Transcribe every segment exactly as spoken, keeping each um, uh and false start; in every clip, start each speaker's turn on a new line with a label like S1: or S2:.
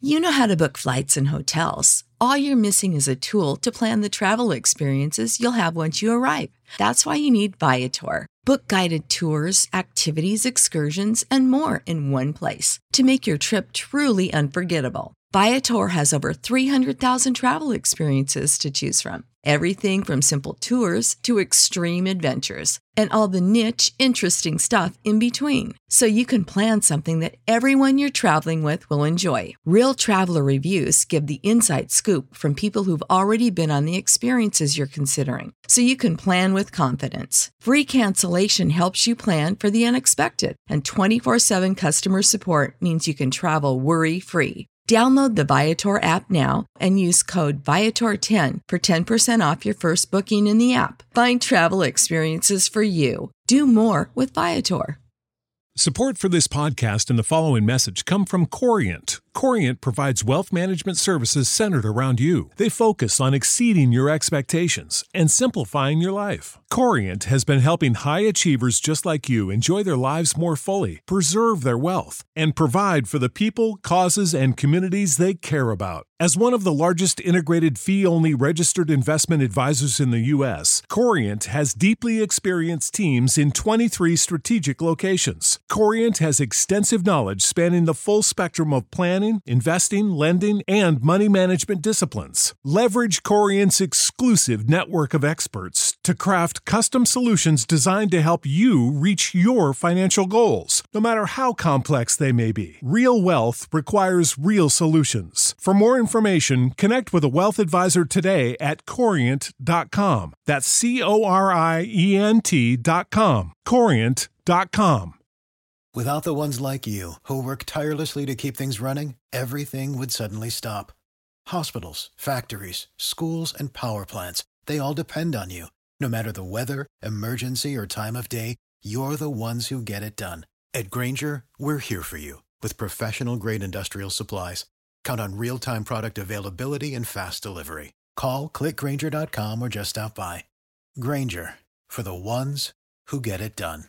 S1: You know how to book flights and hotels. All you're missing is a tool to plan the travel experiences you'll have once you arrive. That's why you need Viator. Book guided tours, activities, excursions, and more in one place to make your trip truly unforgettable. Viator has over three hundred thousand travel experiences to choose from. Everything from simple tours to extreme adventures and all the niche, interesting stuff in between. So you can plan something that everyone you're traveling with will enjoy. Real traveler reviews give the inside scoop from people who've already been on the experiences you're considering. So you can plan with confidence. Free cancellation helps you plan for the unexpected. And twenty-four seven customer support means you can travel worry-free. Download the Viator app now and use code Viator ten for ten percent off your first booking in the app. Find travel experiences for you. Do more with Viator.
S2: Support for this podcast and the following message come from Corient. Corient provides wealth management services centered around you. They focus on exceeding your expectations and simplifying your life. Corient has been helping high achievers just like you enjoy their lives more fully, preserve their wealth, and provide for the people, causes, and communities they care about. As one of the largest integrated fee-only registered investment advisors in the U S, Corient has deeply experienced teams in twenty-three strategic locations. Corient has extensive knowledge spanning the full spectrum of planning, investing, lending, and money management disciplines. Leverage Corient's exclusive network of experts to craft custom solutions designed to help you reach your financial goals, no matter how complex they may be. Real wealth requires real solutions. For more information, connect with a wealth advisor today at corient dot com. That's C O R I E N T dot com. corient dot com.
S3: Without the ones like you, who work tirelessly to keep things running, everything would suddenly stop. Hospitals, factories, schools, and power plants, they all depend on you. No matter the weather, emergency, or time of day, you're the ones who get it done. At Grainger, we're here for you with professional-grade industrial supplies. Count on real-time product availability and fast delivery. Call, click grainger dot com, or just stop by. Grainger, for the ones who get it done.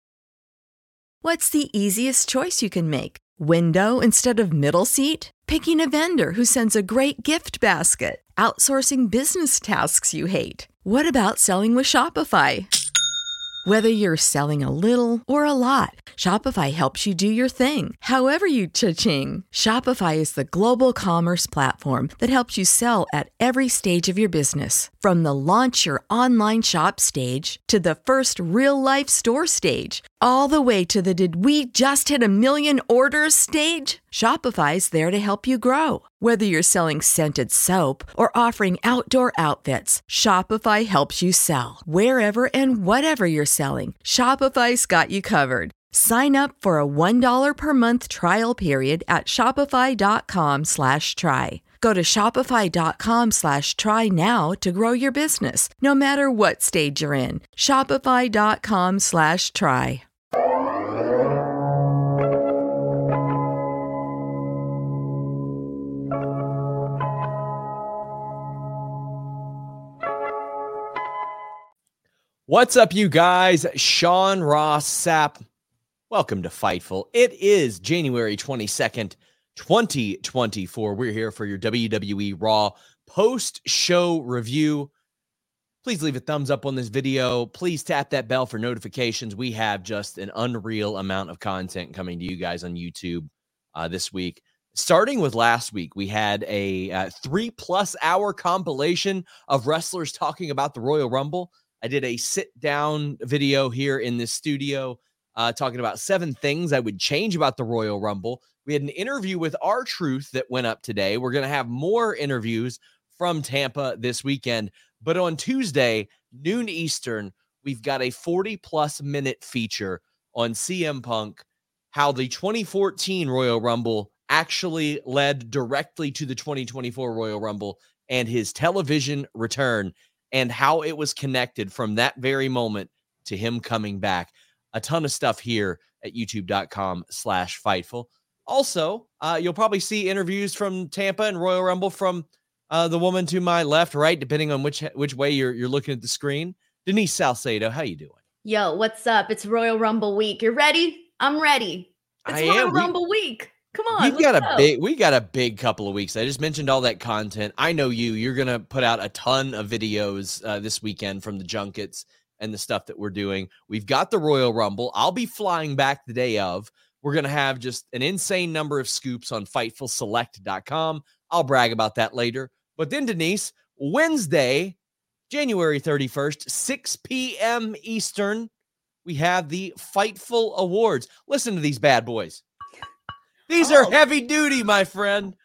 S1: What's the easiest choice you can make? Window instead of middle seat? Picking a vendor who sends a great gift basket? Outsourcing business tasks you hate? What about selling with Shopify? Whether you're selling a little or a lot, Shopify helps you do your thing, however you cha-ching. Shopify is the global commerce platform that helps you sell at every stage of your business. From the launch your online shop stage to the first real-life store stage, all the way to the did we just hit a million orders stage. Shopify's there to help you grow. Whether you're selling scented soap or offering outdoor outfits, Shopify helps you sell. Wherever and whatever you're selling, Shopify's got you covered. Sign up for a one dollar per month trial period at shopify.com slash try. Go to shopify.com slash try now to grow your business, no matter what stage you're in. Shopify.com slash try.
S4: What's up, you guys? Sean Ross Sapp. Welcome to Fightful. It is January twenty-second, twenty twenty-four. We're here for your W W E Raw post-show review. Please leave a thumbs up on this video. Please tap that bell for notifications. We have just an unreal amount of content coming to you guys on YouTube uh, this week. Starting with last week, we had a uh, three-plus hour compilation of wrestlers talking about the Royal Rumble. I did a sit-down video here in this studio uh, talking about seven things I would change about the Royal Rumble. We had an interview with R-Truth that went up today. We're going to have more interviews from Tampa this weekend. But on Tuesday, noon Eastern, we've got a forty-plus minute feature on C M Punk, how the twenty fourteen Royal Rumble actually led directly to the twenty twenty-four Royal Rumble and his television return, and how it was connected from that very moment to him coming back. A ton of stuff here at youtube.com slash Fightful. Also, uh, you'll probably see interviews from Tampa and Royal Rumble from uh, the woman to my left, right, depending on which which way you're you're looking at the screen. Denise Salcedo, how you doing?
S5: Yo, what's up? It's Royal Rumble week. You ready? I'm ready. It's
S4: I
S5: Royal
S4: am. We,
S5: Rumble week. Come on,
S4: We've got
S5: let's
S4: a
S5: go.
S4: big, we got a big couple of weeks. I just mentioned all that content. I know you, you're going to put out a ton of videos uh, this weekend from the junkets and the stuff that we're doing. We've got the Royal Rumble. I'll be flying back the day of. We're going to have just an insane number of scoops on Fightful Select dot com. I'll brag about that later. But then, Denise, Wednesday, January thirty-first, six p.m. Eastern, we have the Fightful Awards. Listen to these bad boys. These
S5: Oh.
S4: are heavy duty, my friend.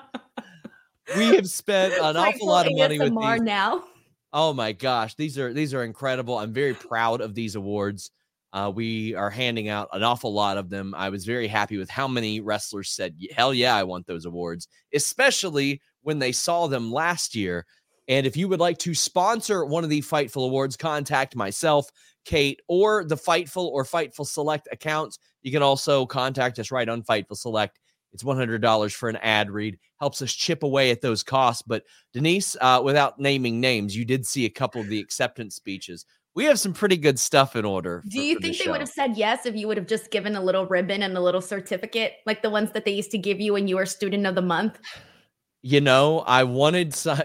S4: We have spent an awful lot of money with these.
S5: Now.
S4: Oh my gosh, these are these are incredible. I'm very proud of these awards. Uh, we are handing out an awful lot of them. I was very happy with how many wrestlers said, hell yeah, I want those awards, especially when they saw them last year. And if you would like to sponsor one of the Fightful Awards, contact myself, Kate, or the Fightful or Fightful Select accounts. You can also contact us right on Fightful Select. It's one hundred dollars for an ad read. Helps us chip away at those costs. But Denise, uh, without naming names, you did see a couple of the acceptance speeches. We have some pretty good stuff in order.
S5: Do
S4: for,
S5: you
S4: for
S5: think
S4: the
S5: they
S4: show.
S5: would have said yes if you would have just given a little ribbon and a little certificate, like the ones that they used to give you when you were student of the month?
S4: You know, I wanted some...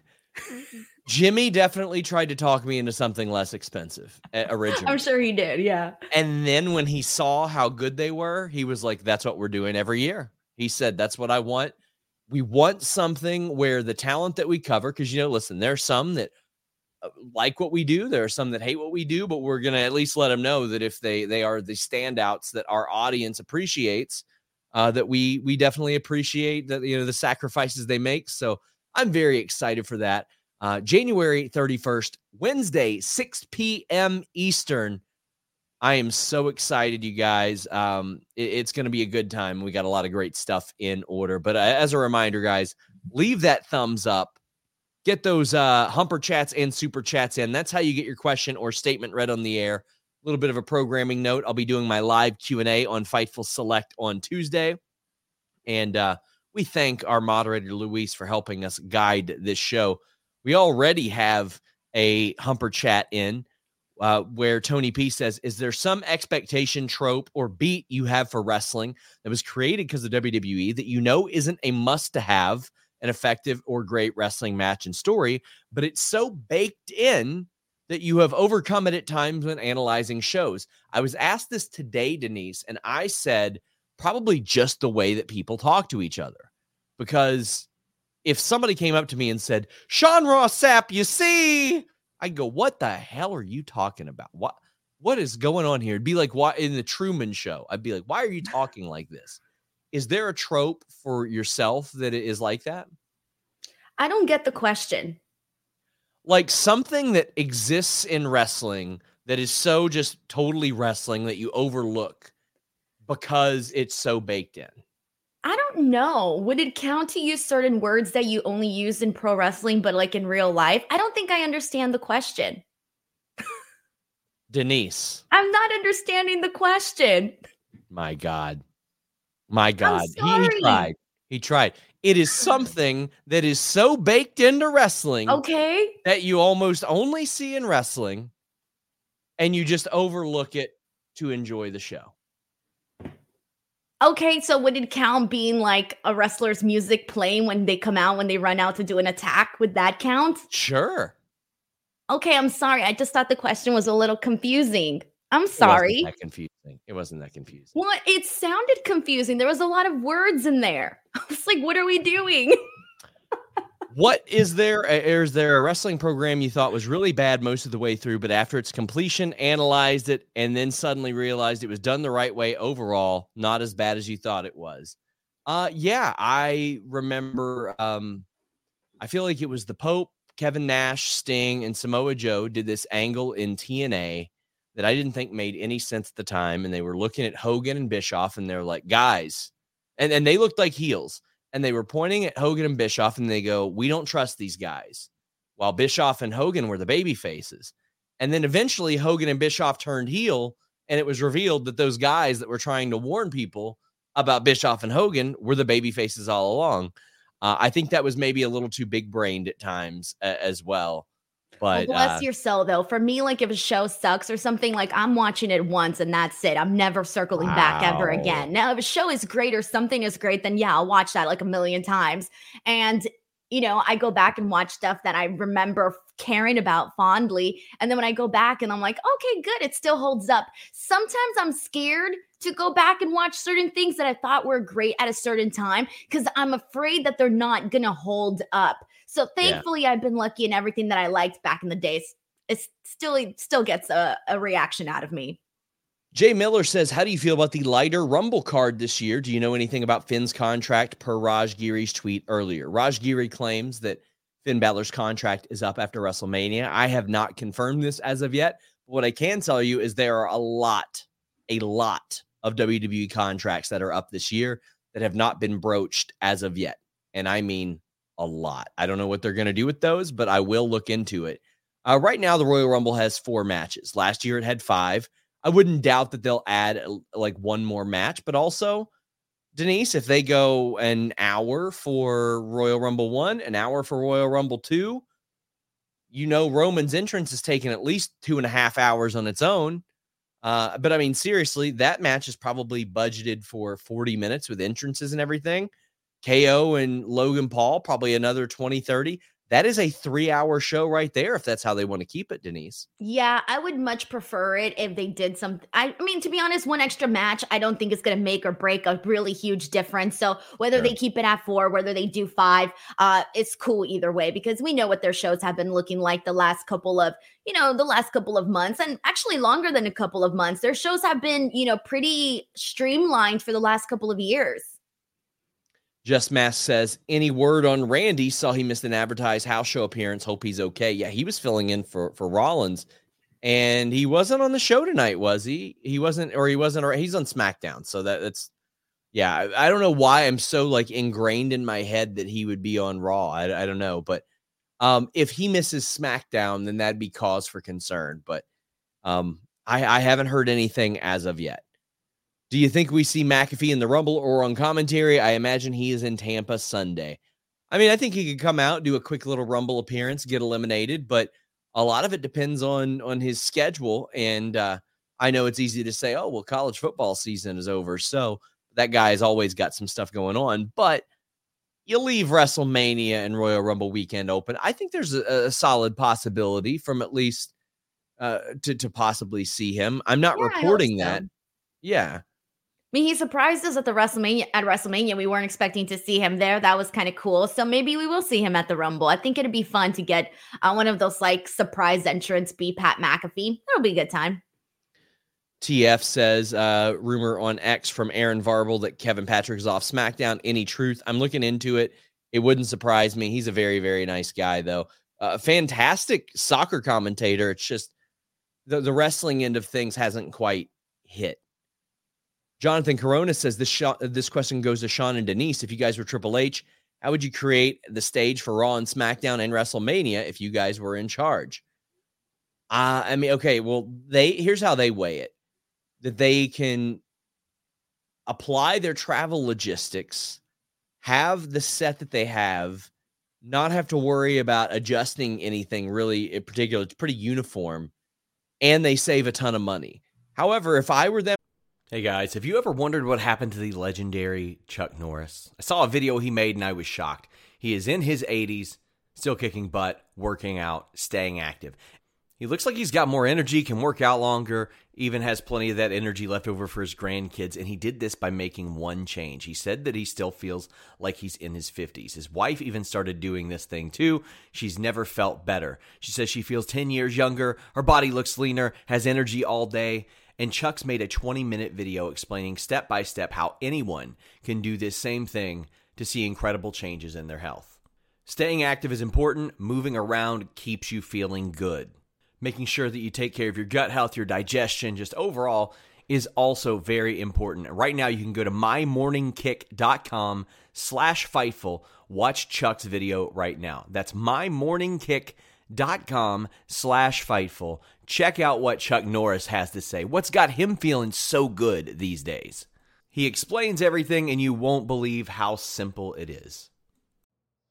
S4: Jimmy definitely tried to talk me into something less expensive uh, originally.
S5: I'm sure he did, yeah.
S4: And then when he saw how good they were, he was like, that's what we're doing every year. He said, that's what I want. We want something where the talent that we cover, because, you know, listen, there's some that like what we do. There are some that hate what we do, but we're going to at least let them know that if they they are the standouts that our audience appreciates, uh, that we we definitely appreciate that, you know, the sacrifices they make. So I'm very excited for that. Uh, January thirty-first, Wednesday, six p.m. Eastern. I am so excited, you guys. Um, it, it's going to be a good time. We got a lot of great stuff in order. But uh, as a reminder, guys, leave that thumbs up. Get those uh, Humper Chats and Super Chats in. That's how you get your question or statement read on the air. A little bit of a programming note. I'll be doing my live Q and A on Fightful Select on Tuesday. And uh, we thank our moderator, Luis, for helping us guide this show. We already have a Humper Chat in uh, where Tony P says, is there some expectation, trope, or beat you have for wrestling that was created because of W W E that you know isn't a must-to-have, an effective or great wrestling match and story, but it's so baked in that you have overcome it at times when analyzing shows? I was asked this today, Denise, and I said probably just the way that people talk to each other. Because if somebody came up to me and said, Sean Ross Sapp, you see, I'd go, what the hell are you talking about? What What is going on here? It'd be like what in the Truman Show. I'd be like, why are you talking like this? Is there a trope for yourself that is like that?
S5: I don't get the question.
S4: Like something that exists in wrestling that is so just totally wrestling that you overlook because it's so baked in.
S5: I don't know. Would it count to use certain words that you only use in pro wrestling, but like in real life? I don't think I understand the question.
S4: Denise.
S5: I'm not understanding the question.
S4: My God. My God.
S5: I'm
S4: He,
S5: sorry.
S4: he tried. He tried. It is something that is so baked into wrestling
S5: Okay.
S4: that you almost only see in wrestling and you just overlook it to enjoy the show.
S5: Okay, so would it count being like a wrestler's music playing when they come out, when they run out to do an attack? Would that count?
S4: Sure.
S5: Okay, I'm sorry. I just thought the question was a little confusing. I'm
S4: It
S5: sorry.
S4: wasn't that confusing. It wasn't that confusing.
S5: Well, it sounded confusing. There was a lot of words in there. I was like, what are we doing?
S4: What is there? Is there a wrestling program you thought was really bad most of the way through, but after its completion, analyzed it, and then suddenly realized it was done the right way overall, not as bad as you thought it was? Uh, yeah, I remember. Um, I feel like it was the Pope, Kevin Nash, Sting, and Samoa Joe did this angle in T N A that I didn't think made any sense at the time, and they were looking at Hogan and Bischoff, and they're like, guys, and, and they looked like heels. And they were pointing at Hogan and Bischoff, and they go, we don't trust these guys. While Bischoff and Hogan were the baby faces. And then eventually Hogan and Bischoff turned heel, and it was revealed that those guys that were trying to warn people about Bischoff and Hogan were the baby faces all along. Uh, I think that was maybe a little too big-brained at times uh, as well. But
S5: well, bless
S4: uh,
S5: your soul, though. For me, like if a show sucks or something, like I'm watching it once and that's it. I'm never circling back ever
S4: wow.
S5: again. Now, if a show is great or something is great, then yeah, I'll watch that like a million times. And, you know, I go back and watch stuff that I remember caring about fondly. And then when I go back and I'm like, okay, good, it still holds up. Sometimes I'm scared to go back and watch certain things that I thought were great at a certain time because I'm afraid that they're not going to hold up. So thankfully, yeah. I've been lucky in everything that I liked back in the days. It still, it still gets a, a reaction out of me.
S4: Jay Miller says, how do you feel about the lighter Rumble card this year? Do you know anything about Finn's contract per Raj Giri's tweet earlier? Raj Giri claims that Finn Balor's contract is up after WrestleMania. I have not confirmed this as of yet. But what I can tell you is there are a lot, a lot of W W E contracts that are up this year that have not been broached as of yet. And I mean a lot. I don't know what they're going to do with those, but I will look into it. Uh, right now, the Royal Rumble has four matches. Last year, it had five. I wouldn't doubt that they'll add like one more match, but also, Denise, if they go an hour for Royal Rumble one, an hour for Royal Rumble two, you know Roman's entrance is taking at least two and a half hours on its own. Uh, but I mean, seriously, that match is probably budgeted for forty minutes with entrances and everything. K O and Logan Paul, probably another twenty, thirty. That is a three-hour show right there if that's how they want to keep it, Denise.
S5: Yeah, I would much prefer it if they did something. I, I mean, to be honest, one extra match, I don't think it's going to make or break a really huge difference. So whether sure. they keep it at four, whether they do five, uh, it's cool either way because we know what their shows have been looking like the last couple of, you know, the last couple of months and actually longer than a couple of months. Their shows have been, you know, pretty streamlined for the last couple of years.
S4: Just Mask says, any word on Randy? Saw he missed an advertised house show appearance. Hope he's okay. Yeah, he was filling in for, for Rollins, and he wasn't on the show tonight, was he? He wasn't, or he wasn't, or he's on SmackDown. So that, that's, yeah, I, I don't know why I'm so like ingrained in my head that he would be on Raw. I, I don't know. But um, if he misses SmackDown, then that'd be cause for concern. But um, I, I haven't heard anything as of yet. Do you think we see McAfee in the Rumble or on commentary? I imagine he is in Tampa Sunday. I mean, I think he could come out, do a quick little Rumble appearance, get eliminated, but a lot of it depends on, on his schedule. And uh, I know it's easy to say, oh, well, college football season is over. So that guy has always got some stuff going on. But you leave WrestleMania and Royal Rumble weekend open. I think there's a, a solid possibility from at least uh, to, to possibly see him. I'm not
S5: yeah,
S4: reporting
S5: so.
S4: that. Yeah.
S5: I mean, he surprised us at the WrestleMania at WrestleMania. We weren't expecting to see him there. That was kind of cool. So maybe we will see him at the Rumble. I think it'd be fun to get uh, one of those like surprise entrants be Pat McAfee. It'll be a good time.
S4: T F says, uh, rumor on X from Aaron Varble that Kevin Patrick is off SmackDown. Any truth? I'm looking into it. It wouldn't surprise me. He's a very, very nice guy, though. A uh, fantastic soccer commentator. It's just the, the wrestling end of things hasn't quite hit. Jonathan Corona says this sh- this question goes to Sean and Denise. If you guys were Triple H, how would you create the stage for Raw and SmackDown and WrestleMania if you guys were in charge? Uh, I mean, okay, well, they here's how they weigh it. That they can apply their travel logistics, have the set that they have, not have to worry about adjusting anything really in particular. It's pretty uniform, and they save a ton of money. However, if I were them,
S6: hey guys, have you ever wondered what happened to the legendary Chuck Norris? I saw a video he made and I was shocked. He is in his eighties, still kicking butt, working out, staying active. He looks like he's got more energy, can work out longer, even has plenty of that energy left over for his grandkids, and he did this by making one change. He said that he still feels like he's in his fifties. His wife even started doing this thing too. She's never felt better. She says she feels ten years younger, her body looks leaner, has energy all day. And Chuck's made a twenty-minute video explaining step-by-step how anyone can do this same thing to see incredible changes in their health. Staying active is important. Moving around keeps you feeling good. Making sure that you take care of your gut health, your digestion, just overall is also very important. Right now, you can go to mymorningkick.com slash Fightful. Watch Chuck's video right now. That's mymorningkick.com slash Fightful. Check out what Chuck Norris has to say. What's got him feeling so good these days? He explains everything, and you won't believe how simple it is.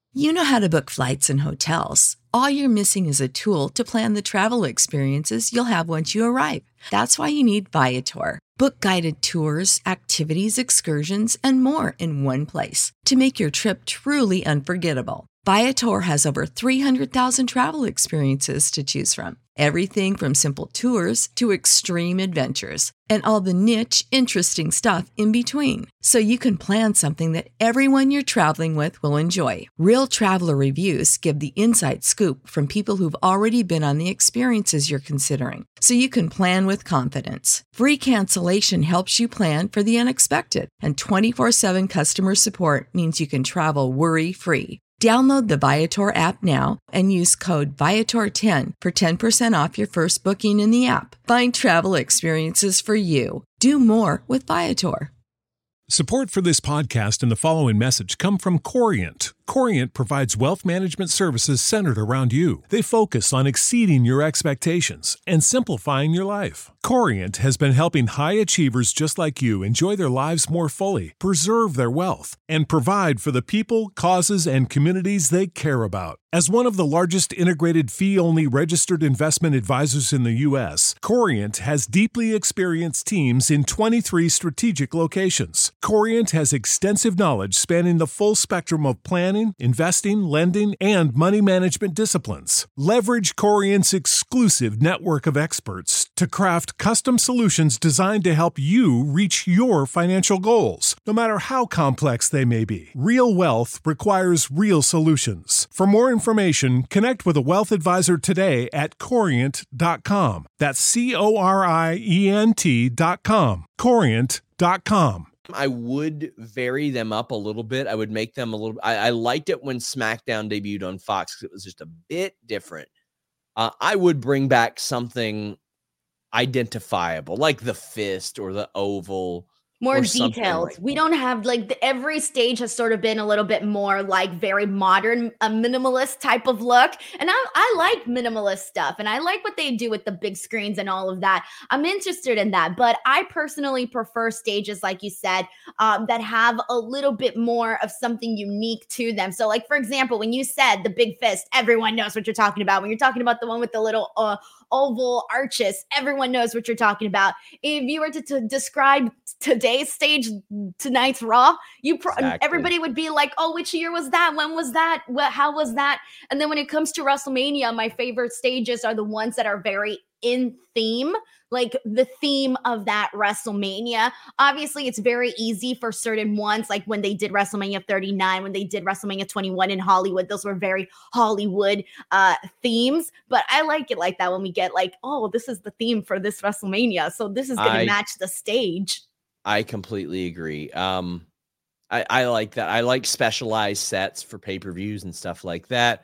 S1: You know how to book flights and hotels. All you're missing is a tool to plan the travel experiences you'll have once you arrive. That's why you need Viator. Book guided tours, activities, excursions, and more in one place to make your trip truly unforgettable. Viator has over three hundred thousand travel experiences to choose from. Everything from simple tours to extreme adventures and all the niche, interesting stuff in between. So you can plan something that everyone you're traveling with will enjoy. Real traveler reviews give the inside scoop from people who've already been on the experiences you're considering. So you can plan with confidence. Free cancellation helps you plan for the unexpected. And twenty-four seven customer support means you can travel worry-free. Download the Viator app now and use code Viator ten for ten percent off your first booking in the app. Find travel experiences for you. Do more with Viator.
S2: Support for this podcast and the following message come from Corient. Corient provides wealth management services centered around you. They focus on exceeding your expectations and simplifying your life. Corient has been helping high achievers just like you enjoy their lives more fully, preserve their wealth, and provide for the people, causes, and communities they care about. As one of the largest integrated fee-only registered investment advisors in the U S, Corient has deeply experienced teams in twenty-three strategic locations. Corient has extensive knowledge spanning the full spectrum of planning, investing, lending, and money management disciplines. Leverage Corient's exclusive network of experts to craft custom solutions designed to help you reach your financial goals, no matter how complex they may be. Real wealth requires real solutions. For more information, connect with a wealth advisor today at corient dot com. That's C O R I E N T dot com. corient dot com.
S4: I would vary them up a little bit. I would make them a little. I, I liked it when SmackDown debuted on Fox because it was just a bit different. Uh, I would bring back something identifiable, like the fist or the oval.
S5: More
S4: or something
S5: detailed.
S4: like
S5: We
S4: that.
S5: don't have like the, every stage has sort of been a little bit more like very modern, a minimalist type of look. And I, I like minimalist stuff and I like what they do with the big screens and all of that. I'm interested in that. But I personally prefer stages, like you said, um, that have a little bit more of something unique to them. So, like, for example, when you said the big fist, everyone knows what you're talking about. When you're talking about the one with the little uh, oval arches, everyone knows what you're talking about. If you were to, to describe today's stage, tonight's Raw, you pro-
S4: Exactly.
S5: everybody would be like, oh, which year was that? When was that? What, how was that? And then when it comes to WrestleMania, my favorite stages are the ones that are very in theme, like the theme of that WrestleMania. Obviously, it's very easy for certain ones, like when they did WrestleMania thirty-nine, when they did WrestleMania twenty-one in Hollywood, those were very Hollywood uh, themes. But I like it like that when we get like, oh, this is the theme for this WrestleMania, so this is going to
S4: I-
S5: match the stage.
S4: I completely agree. Um, I, I like that. I like specialized sets for pay-per-views and stuff like that.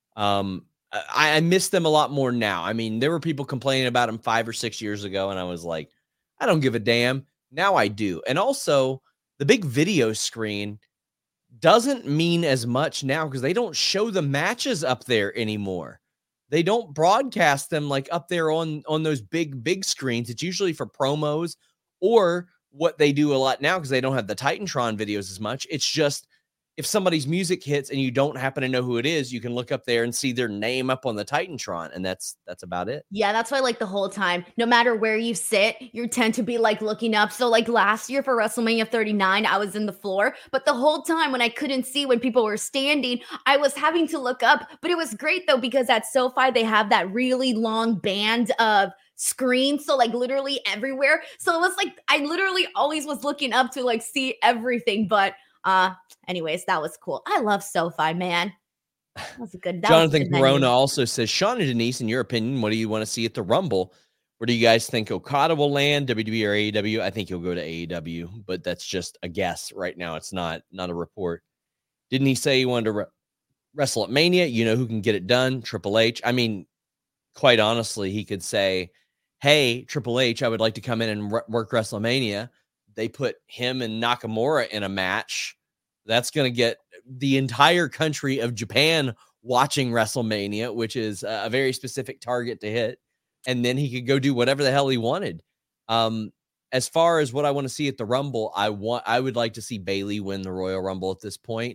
S4: Um, I, I miss them a lot more now. I mean, there were people complaining about them five or six years ago, and I was like, I don't give a damn. Now I do. And also, the big video screen doesn't mean as much now because they don't show the matches up there anymore. They don't broadcast them like up there on, on those big, big screens. It's usually for promos or what they do a lot now because they don't have the Titantron videos as much. It's just if somebody's music hits and you don't happen to know who it is, you can look up there and see their name up on the Titantron, and that's that's about it.
S5: Yeah, that's why like the whole time, no matter where you sit, you tend to be like looking up. So like last year for WrestleMania thirty-nine, I was in the floor, but the whole time when I couldn't see when people were standing, I was having to look up. But it was great though because at SoFi they have that really long band of screen, so like literally everywhere. So it was like I literally always was looking up to like see everything. But uh anyways, that was cool. I love SoFi, man. That was a good that
S4: Jonathan
S5: was a good
S4: Corona
S5: venue.
S4: also says, Sean and Denise, in your opinion, what do you want to see at the Rumble? Where do you guys think Okada will land, W W E or A E W? I think he'll go to A E W, but that's just a guess right now. It's not not a report. Didn't he say he wanted to re- wrestle at Mania? You know who can get it done? Triple H. I mean, quite honestly, he could say, hey, Triple H, I would like to come in and re- work WrestleMania. They put him and Nakamura in a match. That's going to get the entire country of Japan watching WrestleMania, which is a very specific target to hit. And then he could go do whatever the hell he wanted. Um, as far as what I want to see at the Rumble, I want, I would like to see Bayley win the Royal Rumble at this point.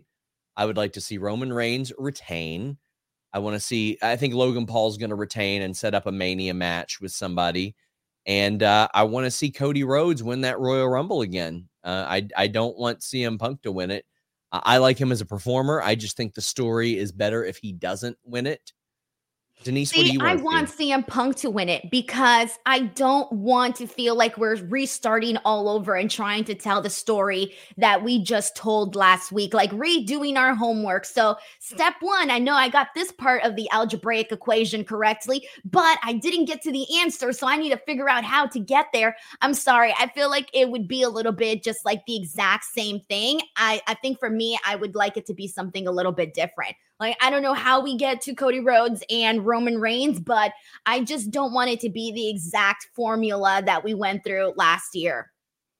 S4: I would like to see Roman Reigns retain. I want to see, I think Logan Paul's going to retain and set up a Mania match with somebody. And uh, I want to see Cody Rhodes win that Royal Rumble again. Uh, I, I don't want C M Punk to win it. Uh, I like him as a performer. I just think the story is better if he doesn't win it. Denise,
S5: See,
S4: what do you want?
S5: I want C M Punk to win it because I don't want to feel like we're restarting all over and trying to tell the story that we just told last week, like redoing our homework. So step one, I know I got this part of the algebraic equation correctly, but I didn't get to the answer. So I need to figure out how to get there. I'm sorry. I feel like it would be a little bit just like the exact same thing. I, I think for me, I would like it to be something a little bit different. Like, I don't know how we get to Cody Rhodes and Roman Reigns, but I just don't want it to be the exact formula that we went through last year.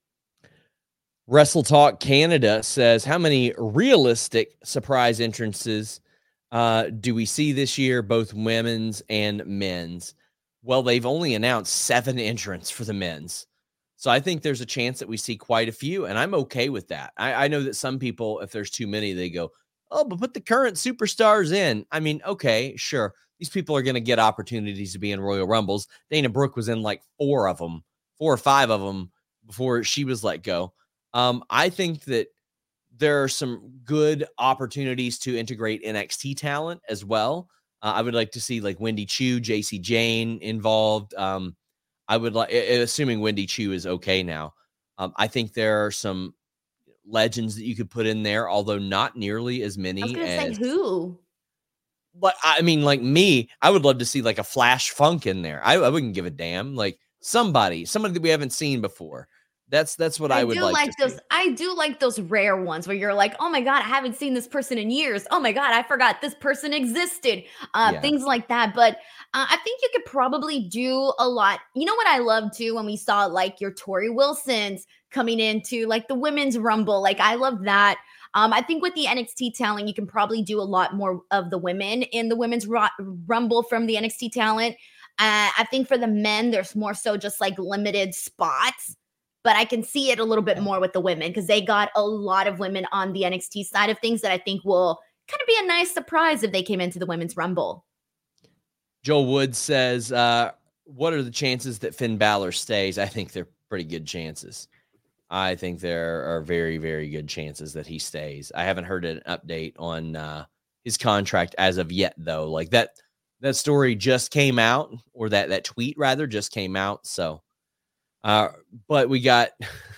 S4: Wrestle Talk Canada says, how many realistic surprise entrances uh, do we see this year, both women's and men's? Well, they've only announced seven entrants for the men's. So I think there's a chance that we see quite a few, and I'm okay with that. I, I know that some people, if there's too many, they go, oh, but put the current superstars in. I mean, okay, sure. These people are going to get opportunities to be in Royal Rumbles. Dana Brooke was in like four of them, four or five of them before she was let go. Um, I think that there are some good opportunities to integrate N X T talent as well. Uh, I would like to see like Wendy Chu, J C Jane involved. Um, I would like, assuming Wendy Chu is okay now. Um, I think there are some legends that you could put in there, although not nearly as many.
S5: I was gonna
S4: as,
S5: say who?
S4: But I mean, like me, I would love to see like a Flash Funk in there. I, I wouldn't give a damn. Like somebody, somebody that we haven't seen before. That's that's what I, I would
S5: do
S4: like,
S5: like
S4: to
S5: those.
S4: see.
S5: I do like those rare ones where you're like, oh my God, I haven't seen this person in years. Oh my God, I forgot this person existed. Uh,
S4: Yeah.
S5: Things like that. But uh, I think you could probably do a lot. You know what I love too when we saw like your Tori Wilsons coming into like the women's rumble. Like I love that. Um, I think with the N X T talent, you can probably do a lot more of the women in the women's ro- rumble from the N X T talent. Uh, I think for the men, there's more so just like limited spots. But I can see it a little bit more with the women because they got a lot of women on the N X T side of things that I think will kind of be a nice surprise if they came into the women's rumble.
S4: Joel Wood says, uh, what are the chances that Finn Balor stays? I think they're pretty good chances. I think there are very, very good chances that he stays. I haven't heard an update on uh, his contract as of yet, though. Like that, that story just came out, or that that tweet rather just came out. So, uh, but we got.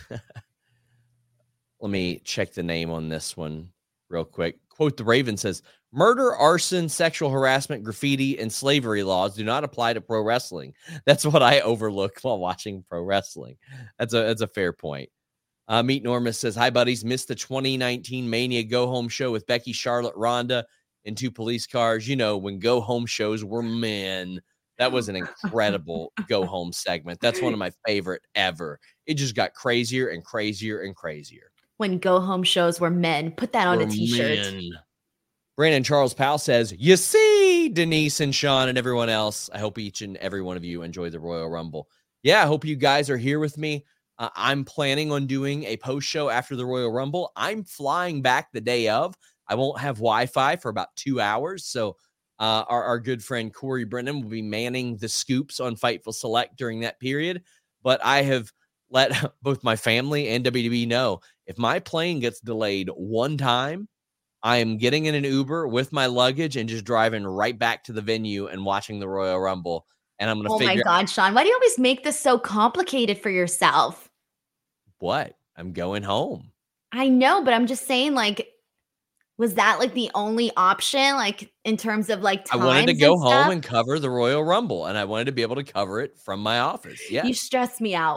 S4: Let me check the name on this one real quick. Quote the Raven says, murder, arson, sexual harassment, graffiti, and slavery laws do not apply to pro wrestling. That's what I overlook while watching pro wrestling. That's a that's a fair point. Uh, Meet Normus says, hi, buddies. Missed the twenty nineteen Mania Go Home show with Becky, Charlotte, Ronda, and two police cars. You know, when Go Home shows were men. That was an incredible Go Home segment. That's one of my favorite ever. It just got crazier and crazier and crazier.
S5: When Go Home shows were men. Put that on
S4: Were
S5: a t-shirt.
S4: men. Brandon Charles Powell says, you see, Denise and Sean and everyone else, I hope each and every one of you enjoy the Royal Rumble. Yeah, I hope you guys are here with me. Uh, I'm planning on doing a post show after the Royal Rumble. I'm flying back the day of. I won't have Wi-Fi for about two hours. So uh, our, our good friend Corey Brennan will be manning the scoops on Fightful Select during that period. But I have let both my family and W W E know if my plane gets delayed one time, I am getting in an Uber with my luggage and just driving right back to the venue and watching the Royal Rumble. And I'm going to
S5: Oh
S4: figure
S5: my God, Sean, why do you always make this so complicated for yourself?
S4: What? I'm going home.
S5: I know, but I'm just saying, like, was that like the only option, like in terms of like
S4: I
S5: times
S4: wanted to go
S5: and
S4: home
S5: stuff?
S4: and cover the Royal Rumble, and I wanted to be able to cover it from my office. Yeah.
S5: You stress me out.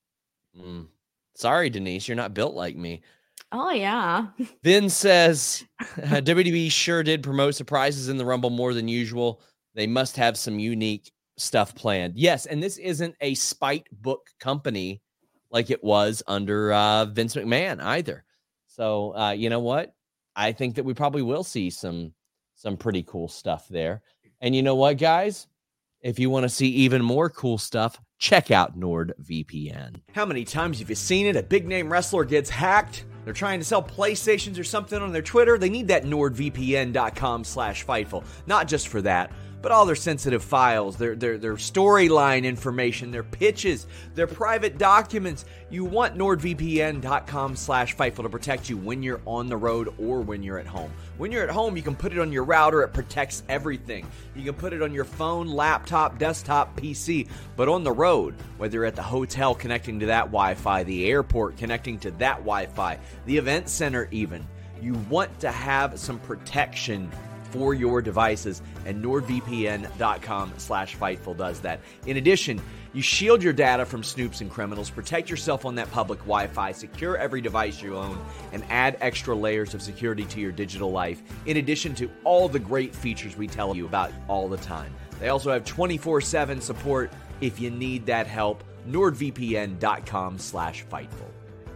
S4: Mm. Sorry, Denise, you're not built like me.
S5: Oh yeah.
S4: Then says uh, W W E sure did promote surprises in the Rumble more than usual. They must have some unique stuff planned. Yes, and this isn't a spite book company like it was under uh, Vince McMahon either. So uh, you know what? I think that we probably will see some some pretty cool stuff there. And you know what, guys? If you want to see even more cool stuff, check out NordVPN.
S6: How many times have you seen it? A big name wrestler gets hacked? they're trying to sell PlayStations or something on their Twitter, they need that NordVPN.com slash Fightful. Not just for that, but all their sensitive files, their their their storyline information, their pitches, their private documents. You want NordVPN.com slash Fightful to protect you when you're on the road or when you're at home. When you're at home, you can put it on your router. It protects everything. You can put it on your phone, laptop, desktop, P C. But on the road, whether you're at the hotel connecting to that Wi-Fi, the airport connecting to that Wi-Fi, the event center even, you want to have some protection for your devices, and NordVPN.com slash Fightful does that. In addition, you shield your data from snoops and criminals, protect yourself on that public Wi-Fi, secure every device you own, and add extra layers of security to your digital life, in addition to all the great features we tell you about all the time. They also have twenty-four seven support if you need that help. NordVPN.com slash Fightful.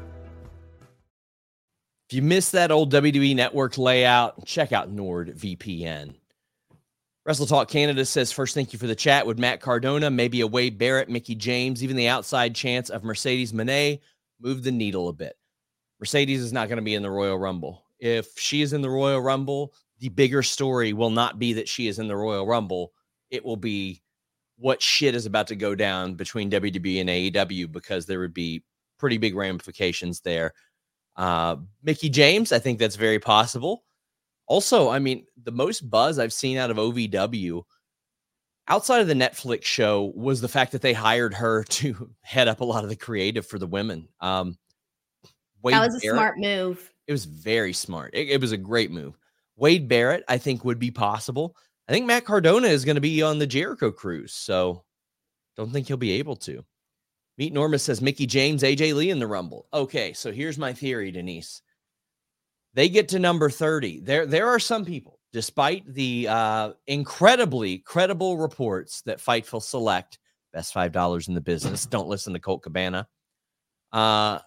S4: If you missed that old W W E Network layout, check out NordVPN. Wrestle Talk Canada says, first, thank you for the chat. With Matt Cardona, maybe a Wade Barrett, Mickie James, even the outside chance of Mercedes Moné move the needle a bit. Mercedes is not going to be in the Royal Rumble. If she is in the Royal Rumble, the bigger story will not be that she is in the Royal Rumble. It will be what shit is about to go down between W W E and A E W, because there would be pretty big ramifications there. Uh, Mickie James, I think that's very possible. Also, I mean, the most buzz I've seen out of O V W outside of the Netflix show was the fact that they hired her to head up a lot of the creative for the women. Um, Wade
S5: that was a
S4: Barrett,
S5: smart move.
S4: It was very smart. It, it was a great move. Wade Barrett, I think, would be possible. I think Matt Cardona is going to be on the Jericho cruise, so don't think he'll be able to. Meet Norma says Mickie James, A J Lee in the Rumble. Okay, so here's my theory, Denise. They get to number thirty. There, there are some people, despite the uh, incredibly credible reports that Fightful Select, best five dollars in the business, don't listen to Colt Cabana. Uh,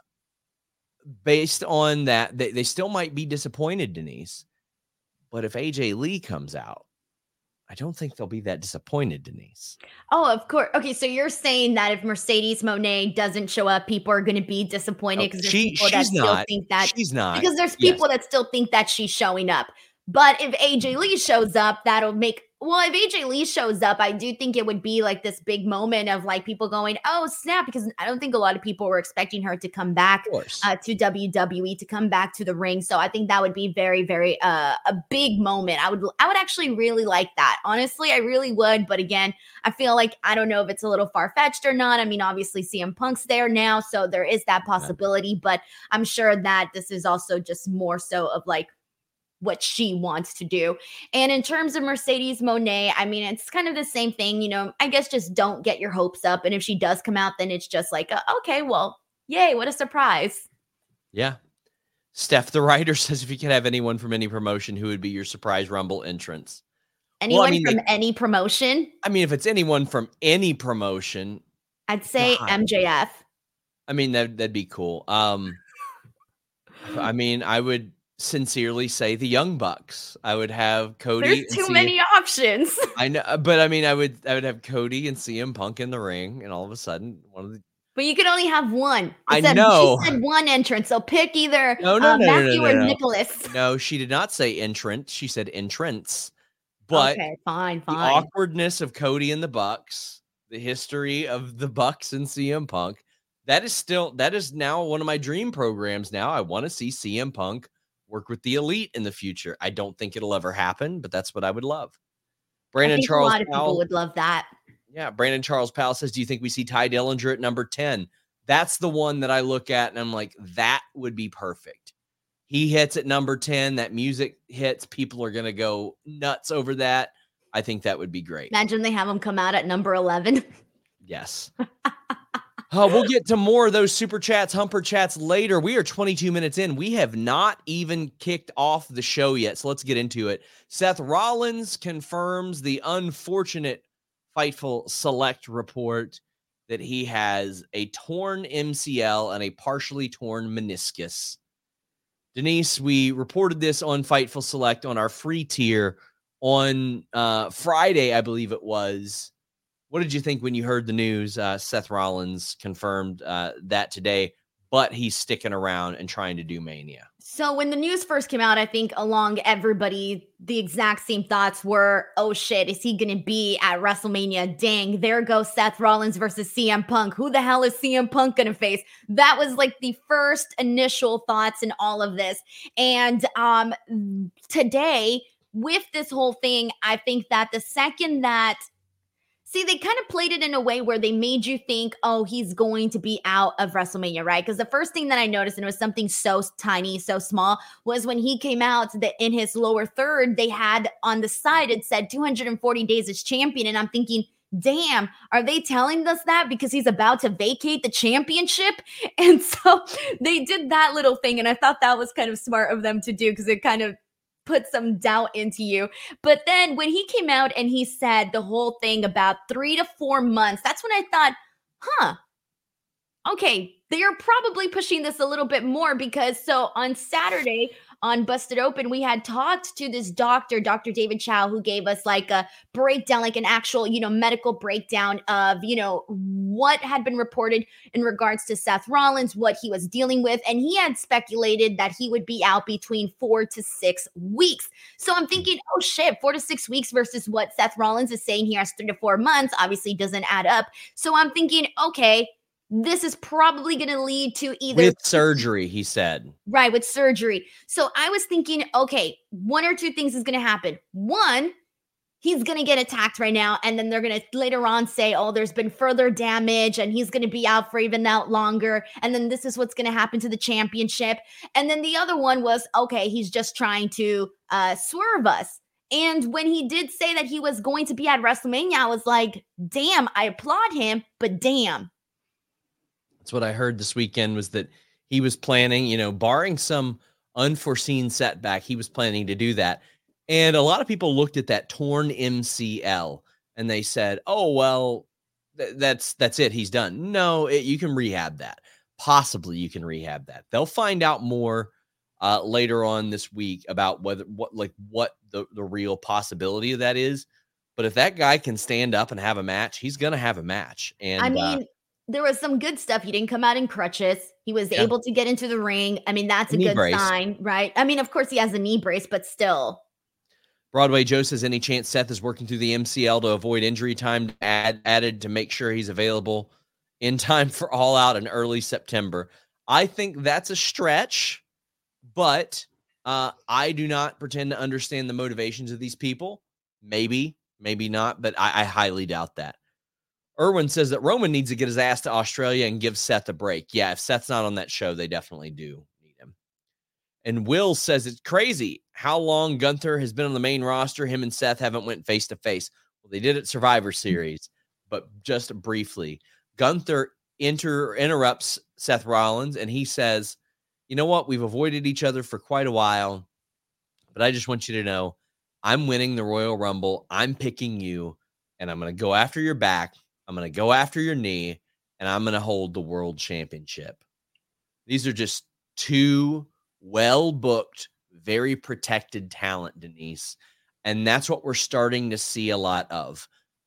S4: based on that, they, they still might be disappointed, Denise. But if A J Lee comes out, I don't think they'll be that disappointed, Denise.
S5: Oh, of course. Okay, so you're saying that if Mercedes Moné doesn't show up, people are going to be disappointed because
S4: Oh,
S5: there's
S4: she-
S5: people that
S4: she's
S5: still
S4: not.
S5: think that
S4: She's not.
S5: because there's
S4: Yes.
S5: people that still think that she's showing up. But if A J Lee shows up, that'll make well. If A J Lee shows up, I do think it would be like this big moment of like people going, "Oh snap!" Because I don't think a lot of people were expecting her to come back
S4: Of course.
S5: uh, to W W E, to come back to the ring. So I think that would be very, very uh, a big moment. I would, I would actually really like that. Honestly, I really would. But again, I feel like I don't know if it's a little far fetched or not. I mean, obviously C M Punk's there now, so there is that possibility. But I'm sure that this is also just more so of like what she wants to do. And in terms of Mercedes Moné, I mean, it's kind of the same thing, you know, I guess just don't get your hopes up. And if she does come out, then it's just like, uh, okay, well, yay, what a surprise.
S4: Yeah. Steph, the writer, says if you could have anyone from any promotion, who would be your surprise Rumble entrance?
S5: Anyone
S4: mean,
S5: from
S4: they-
S5: any promotion,
S4: I mean, if it's anyone from any promotion,
S5: I'd say
S4: God.
S5: M J F.
S4: I mean, that, that'd be cool. Um, I mean, I would sincerely say the Young Bucks. I would have Cody.
S5: There's
S4: and
S5: too
S4: C-
S5: many options.
S4: I know, but I mean, I would, I would have Cody and C M Punk in the ring, and all of a sudden, one of the
S5: But you can only have one.
S4: I
S5: said,
S4: know.
S5: She said one entrance, so pick either
S4: No, no,
S5: uh,
S4: no, no,
S5: Matthew
S4: no,
S5: or
S4: no.
S5: Nicholas.
S4: no, she did not say entrant. She said entrance. But
S5: okay, fine,
S4: the
S5: fine.
S4: awkwardness of Cody and the Bucks, the history of the Bucks and C M Punk, that is still that is now one of my dream programs. Now I want to see C M Punk work with the Elite in the future. I don't think it'll ever happen, but that's what I would love.
S5: I
S4: Brandon
S5: think
S4: Charles
S5: a lot of
S4: Powell,
S5: people would love that.
S4: yeah, Brandon Charles Powell says, "Do you think we see Ty Dillinger at number ten?" That's the one that I look at and I'm like, that would be perfect. He hits at number ten. That music hits. People are going to go nuts over that. I think that would be great.
S5: Imagine they have him come out at number eleven.
S4: Yes. Uh, we'll get to more of those super chats, humper chats later. We are twenty-two minutes in. We have not even kicked off the show yet, so let's get into it. Seth Rollins confirms the unfortunate Fightful Select report that he has a torn M C L and a partially torn meniscus. Denise, we reported this on Fightful Select on our free tier on uh, Friday, I believe it was. What did you think when you heard the news? Uh, Seth Rollins confirmed uh, that today. but he's sticking around and trying to do Mania.
S5: So when the news first came out, I think along everybody, the exact same thoughts were, oh shit, is he going to be at WrestleMania? Dang, there goes Seth Rollins versus C M Punk. Who the hell is C M Punk going to face? That was like the first initial thoughts in all of this. And um, today, with this whole thing, I think that the second that See, they kind of played it in a way where they made you think, oh, he's going to be out of WrestleMania, right? Because the first thing that I noticed, and it was something so tiny, so small, was when he came out that in his lower third, they had on the side, it said two hundred forty days as champion. And I'm thinking, damn, are they telling us that because he's about to vacate the championship? And so they did that little thing. And I thought that was kind of smart of them to do because it kind of put some doubt into you. But then when he came out and he said the whole thing about three to four months, that's when I thought, huh, okay, they are probably pushing this a little bit more because so on Saturday on Busted Open, we had talked to this doctor, Doctor David Chow, who gave us like a breakdown, like an actual, you know, medical breakdown of, you know, what had been reported in regards to Seth Rollins, what he was dealing with. And he had speculated that he would be out between four to six weeks. So I'm thinking, oh shit, four to six weeks versus what Seth Rollins is saying here as three to four months obviously doesn't add up. So I'm thinking, okay, this is probably going to lead to either
S4: with surgery, he said.
S5: Right, with surgery. So I was thinking, okay, one or two things is going to happen. One, he's going to get attacked right now, and then they're going to later on say, oh, there's been further damage, and he's going to be out for even that longer, and then this is what's going to happen to the championship. And then the other one was, okay, he's just trying to uh, swerve us. And when he did say that he was going to be at WrestleMania, I was like, damn, I applaud him, but damn.
S4: That's what I heard this weekend was that he was planning, you know, barring some unforeseen setback, he was planning to do that. And a lot of people looked at that torn M C L and they said, oh, well, th- that's that's it. He's done. No, it, you can rehab that. Possibly you can rehab that. They'll find out more uh, later on this week about whether what like what the, the real possibility of that is. But if that guy can stand up and have a match, he's going to have a match. And
S5: I mean,
S4: uh,
S5: there was some good stuff. He didn't come out in crutches. He was
S4: Yeah.
S5: able to get into the ring. I mean, that's a
S4: Knee
S5: good
S4: brace.
S5: sign, right? I mean, of course he has a knee brace, but still.
S4: Broadway Joe says any chance Seth is working through the M C L to avoid injury time add, added to make sure he's available in time for All Out in early September. I think that's a stretch, but uh, I do not pretend to understand the motivations of these people. Maybe, maybe not, but I, I highly doubt that. Irwin says that Roman needs to get his ass to Australia and give Seth a break. Yeah, if Seth's not on that show, they definitely do need him. And Will says it's crazy how long Gunther has been on the main roster. Him and Seth haven't went face to face. Well, they did it Survivor Series, but just briefly. Gunther inter- interrupts Seth Rollins, and he says, you know what? We've avoided each other for quite a while, but I just want you to know I'm winning the Royal Rumble. I'm picking you, and I'm going to go after your back. I'm going to go after your knee, and I'm going to hold the world championship. These are just two well-booked, very protected talent, Denise. And that's what we're starting to see a lot of.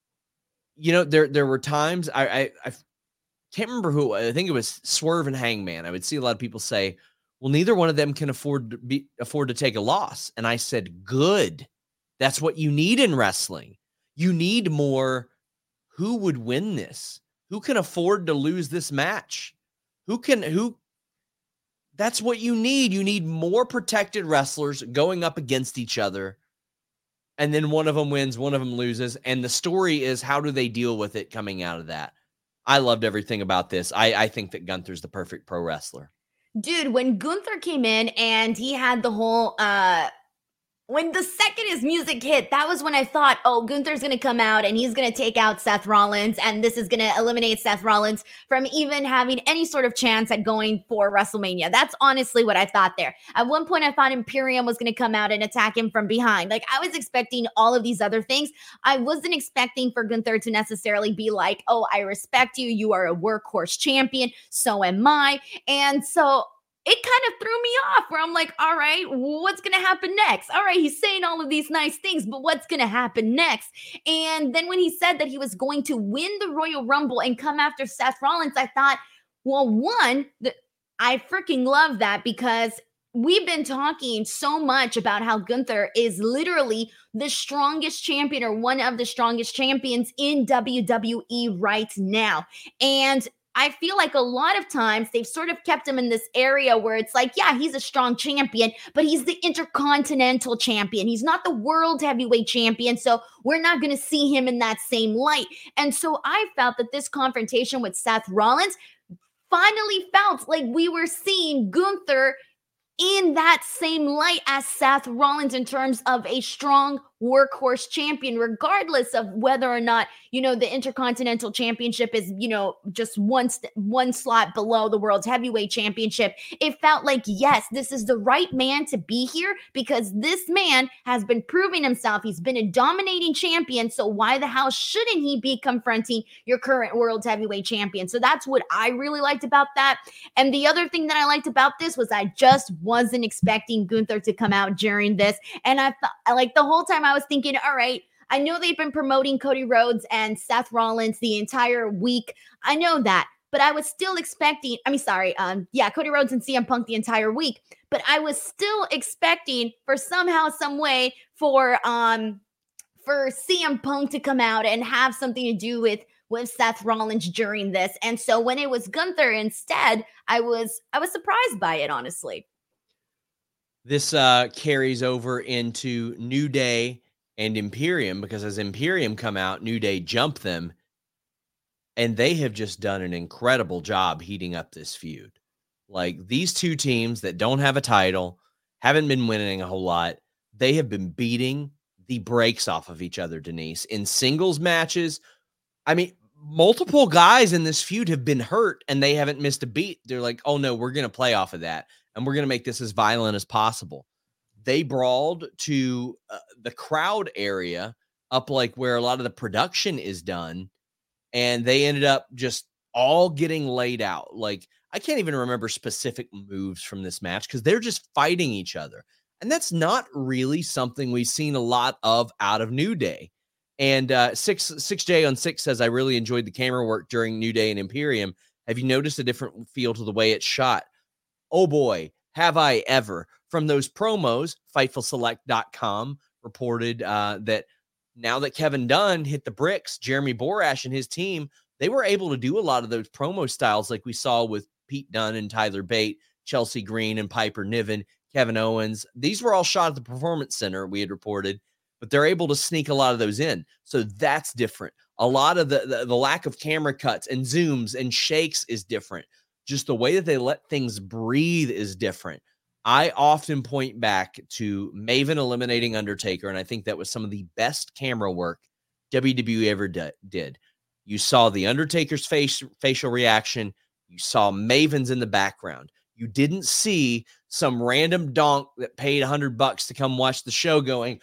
S4: You know, there there were times, I, I, I can't remember who, I think it was Swerve and Hangman. I would see a lot of people say, well, neither one of them can afford to be afford to take a loss. And I said, good. That's what you need in wrestling. You need more. Who would win this? Who can afford to lose this match? Who can, who, that's what you need. You need more protected wrestlers going up against each other. And then one of them wins, one of them loses. And the story is, how do they deal with it coming out of that? I loved everything about this. I, I think that Gunther's the perfect pro wrestler.
S5: Dude, when Gunther came in and he had the whole, uh, when the second his music hit, that was when I thought, oh, Gunther's going to come out and he's going to take out Seth Rollins, and this is going to eliminate Seth Rollins from even having any sort of chance at going for WrestleMania. That's honestly what I thought there. At one point, I thought Imperium was going to come out and attack him from behind. Like, I was expecting all of these other things. I wasn't expecting for Gunther to necessarily be like, oh, I respect you. You are a workhorse champion. So am I. And so it kind of threw me off where I'm like, all right, what's going to happen next? All right, he's saying all of these nice things, but what's going to happen next? And then when he said that he was going to win the Royal Rumble and come after Seth Rollins, I thought, well, one, the, I freaking love that because we've been talking so much about how Gunther is literally the strongest champion or one of the strongest champions in W W E right now. And I feel like a lot of times they've sort of kept him in this area where it's like, yeah, he's a strong champion, but he's the intercontinental champion. He's not the world heavyweight champion. So we're not going to see him in that same light. And so I felt that this confrontation with Seth Rollins finally felt like we were seeing Gunther in that same light as Seth Rollins in terms of a strong workhorse champion, regardless of whether or not, you know, the Intercontinental Championship is, you know, just one, st- one slot below the World's Heavyweight Championship. It felt like, yes, this is the right man to be here because this man has been proving himself. He's been a dominating champion. So why the hell shouldn't he be confronting your current World Heavyweight Champion? So that's what I really liked about that. And the other thing that I liked about this was I just wasn't expecting Gunther to come out during this. And I thought, like, the whole time I was thinking, all right, I know they've been promoting Cody Rhodes and Seth Rollins the entire week. I know that, but I was still expecting, I mean, sorry, um, yeah, Cody Rhodes and C M Punk the entire week, but I was still expecting for somehow, some way for, um, for C M Punk to come out and have something to do with, with Seth Rollins during this. And so when it was Gunther instead, I was, I was surprised by it, honestly.
S4: This uh, carries over into New Day and Imperium because as Imperium come out, New Day jump them, and they have just done an incredible job heating up this feud. Like, these two teams that don't have a title, haven't been winning a whole lot, they have been beating the brakes off of each other, Denise, in singles matches. I mean, multiple guys in this feud have been hurt, and they haven't missed a beat. They're like, oh, no, we're going to play off of that. And we're going to make this as violent as possible. They brawled to uh, the crowd area up like where a lot of the production is done. And they ended up just all getting laid out. Like, I can't even remember specific moves from this match because they're just fighting each other. And that's not really something we've seen a lot of out of New Day. And uh, six, six J on six says, I really enjoyed the camera work during New Day and Imperium. Have you noticed a different feel to the way it's shot? Oh boy, have I ever. From those promos, Fightful Select dot com reported uh, that now that Kevin Dunn hit the bricks, Jeremy Borash and his team, they were able to do a lot of those promo styles like we saw with Pete Dunne and Tyler Bate, Chelsea Green and Piper Niven, Kevin Owens. These were all shot at the Performance Center, we had reported, but they're able to sneak a lot of those in. So that's different. A lot of the, the, the lack of camera cuts and zooms and shakes is different. Just the way that they let things breathe is different. I often point back to Maven eliminating Undertaker, and I think that was some of the best camera work W W E ever d- did. You saw the Undertaker's face facial reaction. You saw Maven's in the background. You didn't see some random donk that paid a hundred bucks to come watch the show going,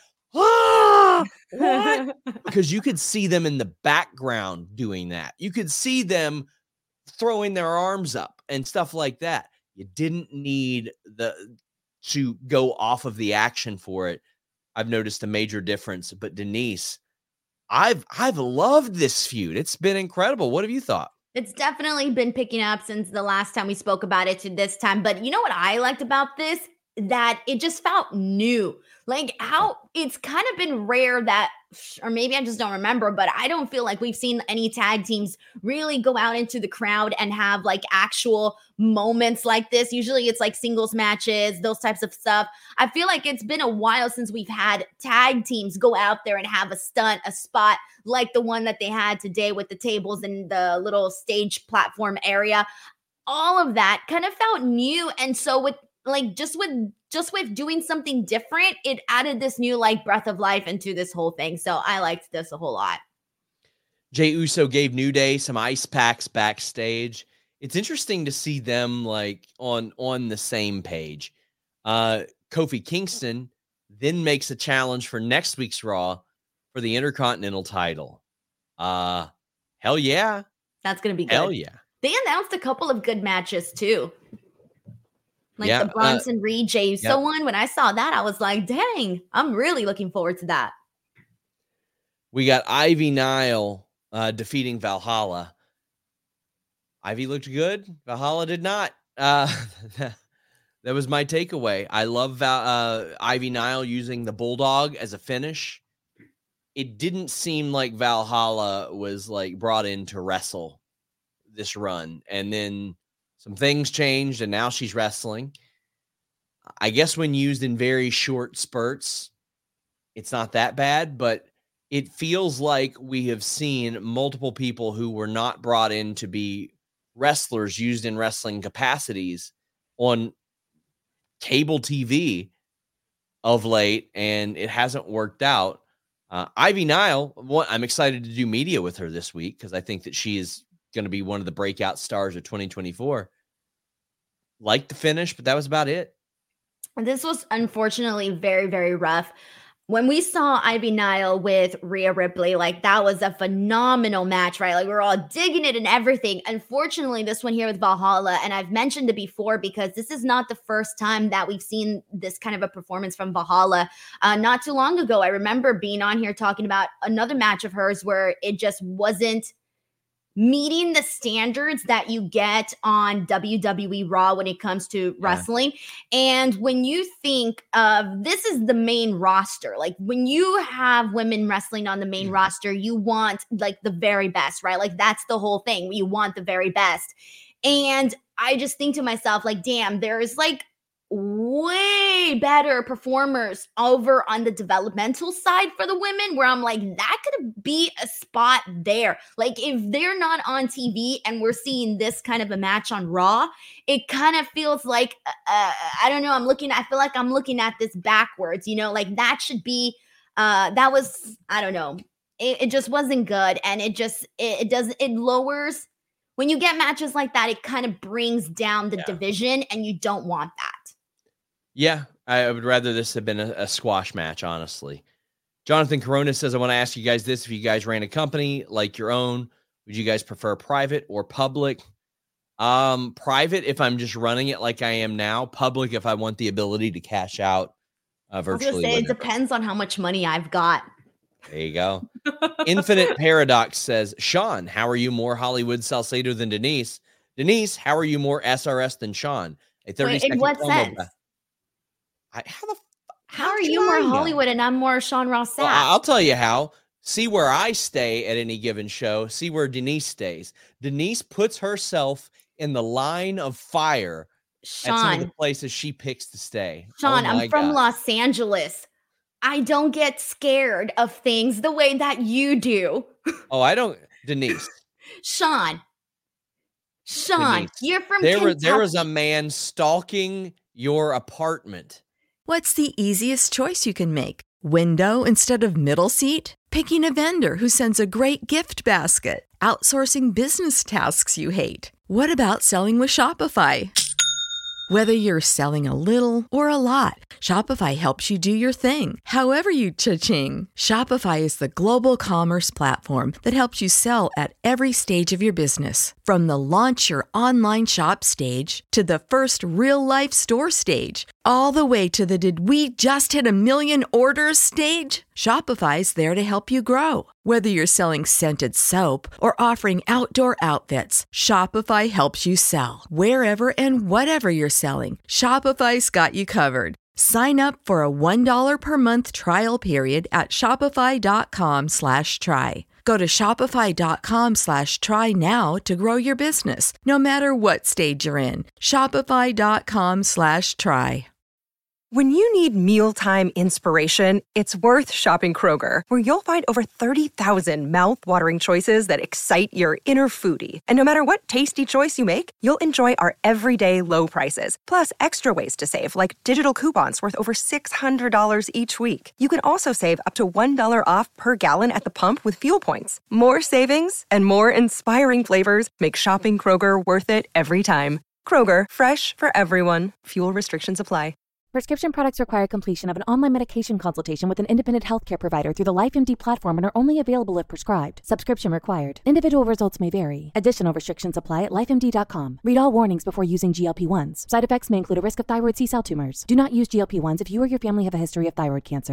S4: ah, what? Because you could see them in the background doing that. You could see them throwing their arms up and stuff like that. You didn't need the to go off of the action for it. I've noticed a major difference. But Denise, I've I've loved this feud. It's been incredible. What have you thought?
S5: It's definitely been picking up since the last time we spoke about it to this time. But you know what I liked about this? That it just felt new. Like how it's kind of been rare that, or maybe I just don't remember, but I don't feel like we've seen any tag teams really go out into the crowd and have like actual moments like this. Usually it's like singles matches, those types of stuff. I feel like it's been a while since we've had tag teams go out there and have a stunt, a spot like the one that they had today with the tables and the little stage platform area. All of that kind of felt new. And so with like just with just with doing something different, it added this new like breath of life into this whole thing. So I liked this a whole lot.
S4: Jey Uso gave New Day some ice packs backstage. It's interesting to see them like on on the same page. Uh, Kofi Kingston then makes a challenge for next week's Raw for the Intercontinental title. Uh, hell yeah.
S5: That's going to be good.
S4: Hell yeah.
S5: They announced a couple of good matches too. Like
S4: yeah,
S5: the Bronson uh, Reed, Jey Uso
S4: yep.
S5: one. When I saw that, I was like, dang, I'm really looking forward to that.
S4: We got Ivy Nile uh, defeating Valhalla. Ivy looked good. Valhalla did not. Uh, that was my takeaway. I love uh, Ivy Nile using the Bulldog as a finish. It didn't seem like Valhalla was like brought in to wrestle this run. And then some things changed and now she's wrestling. I guess when used in very short spurts, it's not that bad, but it feels like we have seen multiple people who were not brought in to be wrestlers used in wrestling capacities on cable T V of late, and it hasn't worked out. Uh, Ivy Nile, what, I'm excited to do media with her this week because I think that she is going to be one of the breakout stars of twenty twenty-four. Liked the finish, but that was about it.
S5: This was unfortunately very, very rough. When we saw Ivy Nile with Rhea Ripley, like that was a phenomenal match, right? Like we were all digging it and everything. Unfortunately, this one here with Valhalla, and I've mentioned it before because this is not the first time that we've seen this kind of a performance from Valhalla. Uh, not too long ago, I remember being on here talking about another match of hers where it just wasn't meeting the standards that you get on W W E Raw when it comes to wrestling. Yeah. And when you think of this is the main roster, like when you have women wrestling on the main mm-hmm. roster, you want like the very best, right? Like that's the whole thing. You want the very best. And I just think to myself, like, damn, there's like way better performers over on the developmental side for the women where I'm like, that could be a spot there. Like if they're not on T V and we're seeing this kind of a match on Raw, it kind of feels like, uh, I don't know, I'm looking, I feel like I'm looking at this backwards, you know, like that should be, uh, that was, I don't know, it, it just wasn't good. And it just, it, it does, it lowers, when you get matches like that, it kind of brings down the yeah. division and you don't want that.
S4: Yeah, I would rather this have been a, a squash match, honestly. Jonathan Corona says, I want to ask you guys this. If you guys ran a company like your own, would you guys prefer private or public? Um, private if I'm just running it like I am now. Public if I want the ability to cash out uh, virtually. I was
S5: gonna say, it depends on how much money I've got.
S4: There you go. Infinite Paradox says, Sean, how are you more Hollywood Salcedo than Denise? Denise, how are you more S R S than Sean? A thirty
S5: Wait, in what sense?
S4: Back. I, how the
S5: how, how are you more Hollywood and I'm more Sean Ross Sapp?
S4: Well, I'll tell you how. See where I stay at any given show. See where Denise stays. Denise puts herself in the line of fire
S5: Sean,
S4: at some of the places she picks to stay.
S5: Sean,
S4: oh
S5: I'm from
S4: God.
S5: Los Angeles. I don't get scared of things the way that you do.
S4: Oh, I don't. Denise.
S5: Sean. Sean, Denise. You're from
S4: there.
S5: Kentucky.
S4: There was a man stalking your apartment.
S1: What's the easiest choice you can make? Window instead of middle seat? Picking a vendor who sends a great gift basket? Outsourcing business tasks you hate? What about selling with Shopify? Whether you're selling a little or a lot, Shopify helps you do your thing, however you cha-ching. Shopify is the global commerce platform that helps you sell at every stage of your business. From the launch your online shop stage to the first real-life store stage, all the way to the did we just hit a million orders stage. Shopify's there to help you grow. Whether you're selling scented soap or offering outdoor outfits, Shopify helps you sell. Wherever and whatever you're selling, Shopify's got you covered. Sign up for a one dollar per month trial period at shopify.com slash try. Go to shopify.com slash try now to grow your business, no matter what stage you're in. Shopify.com slash try.
S7: When you need mealtime inspiration, it's worth shopping Kroger, where you'll find over thirty thousand mouth-watering choices that excite your inner foodie. And no matter what tasty choice you make, you'll enjoy our everyday low prices, plus extra ways to save, like digital coupons worth over six hundred dollars each week. You can also save up to one dollar off per gallon at the pump with fuel points. More savings and more inspiring flavors make shopping Kroger worth it every time. Kroger, fresh for everyone. Fuel restrictions apply.
S8: Prescription products require completion of an online medication consultation with an independent healthcare provider through the LifeMD platform and are only available if prescribed. Subscription required. Individual results may vary. Additional restrictions apply at life M D dot com. Read all warnings before using G L P ones. Side effects may include a risk of thyroid C-cell tumors. Do not use G L P ones if you or your family have a history of thyroid cancer.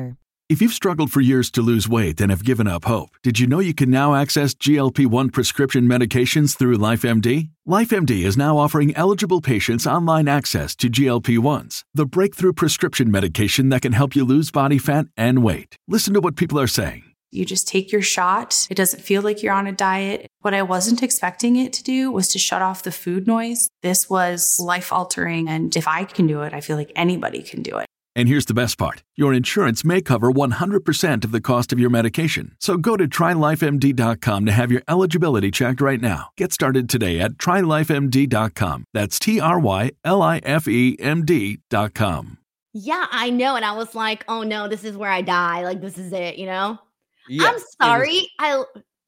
S9: If you've struggled for years to lose weight and have given up hope, did you know you can now access G L P one prescription medications through LifeMD? LifeMD is now offering eligible patients online access to G L P ones, the breakthrough prescription medication that can help you lose body fat and weight. Listen to what people are saying.
S10: You just take your shot. It doesn't feel like you're on a diet. What I wasn't expecting it to do was to shut off the food noise. This was life-altering, and if I can do it, I feel like anybody can do it.
S9: And here's the best part. Your insurance may cover one hundred percent of the cost of your medication. So go to try life M D dot com to have your eligibility checked right now. Get started today at try life M D dot com. That's T R Y L I F E M D dot com.
S5: Yeah, I know. And I was like, oh no, this is where I die. Like, this is it, you know?
S4: Yeah,
S5: I'm sorry. I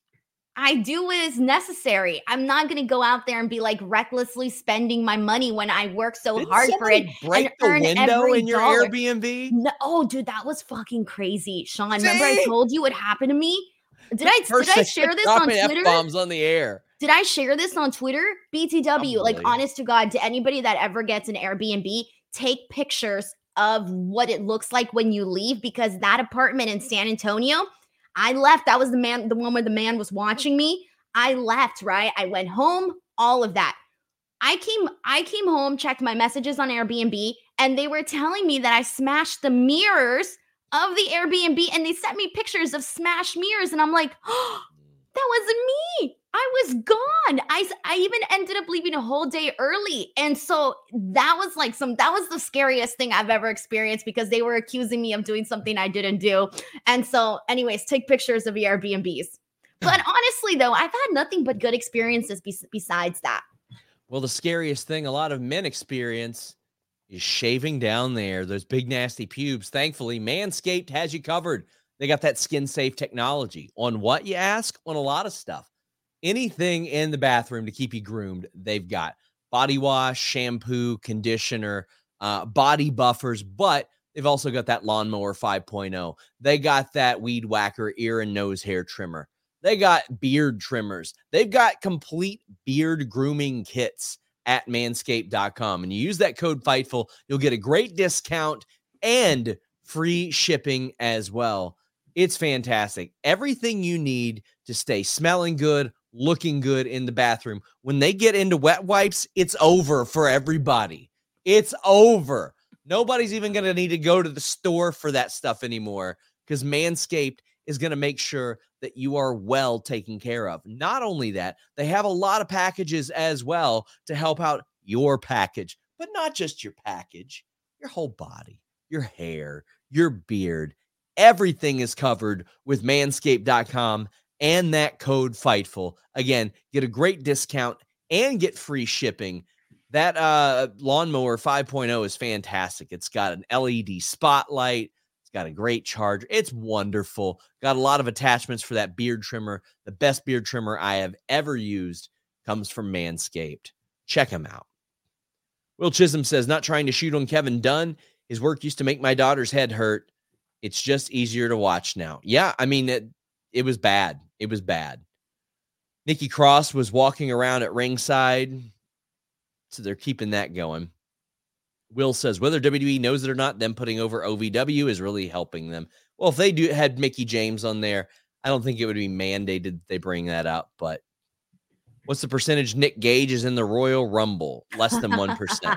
S5: I do what is necessary. I'm not going to go out there and be like recklessly spending my money when I work so
S4: Did
S5: hard for it.
S4: Break
S5: and
S4: the
S5: earn
S4: window
S5: every
S4: in your
S5: dollar.
S4: Airbnb?
S5: No, oh, dude, that was fucking crazy. Sean, remember
S4: See?
S5: I told you what happened to me? Did I did I share this on Twitter?
S4: F-bombs on the air.
S5: Did I share this on Twitter? B T W, like honest to God, to anybody that ever gets an Airbnb, take pictures of what it looks like when you leave, because that apartment in San Antonio, I left. That was the man, the one where the man was watching me. I left, right? I went home, all of that. I came, I came home, checked my messages on Airbnb, and they were telling me that I smashed the mirrors of the Airbnb, and they sent me pictures of smashed mirrors, and I'm like, oh, that wasn't me. I was gone. I, I even ended up leaving a whole day early. And so that was like some, that was the scariest thing I've ever experienced, because they were accusing me of doing something I didn't do. And so anyways, take pictures of your Airbnbs. But honestly though, I've had nothing but good experiences be- besides that.
S4: Well, the scariest thing a lot of men experience is shaving down there, those big nasty pubes. Thankfully, Manscaped has you covered. They got that skin safe technology. On what, you ask? On a lot of stuff. Anything in the bathroom to keep you groomed, they've got body wash, shampoo, conditioner, uh, body buffers, but they've also got that lawnmower five point oh. They got that weed whacker ear and nose hair trimmer. They got beard trimmers. They've got complete beard grooming kits at manscaped dot com. And you use that code FIGHTFUL, you'll get a great discount and free shipping as well. It's fantastic. Everything you need to stay smelling good, looking good in the bathroom. When they get into wet wipes, it's over for everybody. It's over. Nobody's even going to need to go to the store for that stuff anymore, because Manscaped is going to make sure that you are well taken care of. Not only that, they have a lot of packages as well to help out your package, but not just your package, your whole body, your hair, your beard. Everything is covered with manscaped dot com and that code FIGHTFUL. Again, get a great discount and get free shipping. That uh, lawnmower five point oh is fantastic. It's got an L E D spotlight. It's got a great charger. It's wonderful. Got a lot of attachments for that beard trimmer. The best beard trimmer I have ever used comes from Manscaped. Check them out. Will Chisholm says, not trying to shoot on Kevin Dunn. His work used to make my daughter's head hurt. It's just easier to watch now. Yeah, I mean, it, it was bad. It was bad. Nikki Cross was walking around at ringside, so they're keeping that going. Will says, whether W W E knows it or not, them putting over O V W is really helping them. Well, if they do had Mickie James on there, I don't think it would be mandated they bring that up. But what's the percentage Nick Gage is in the Royal Rumble? Less than one percent.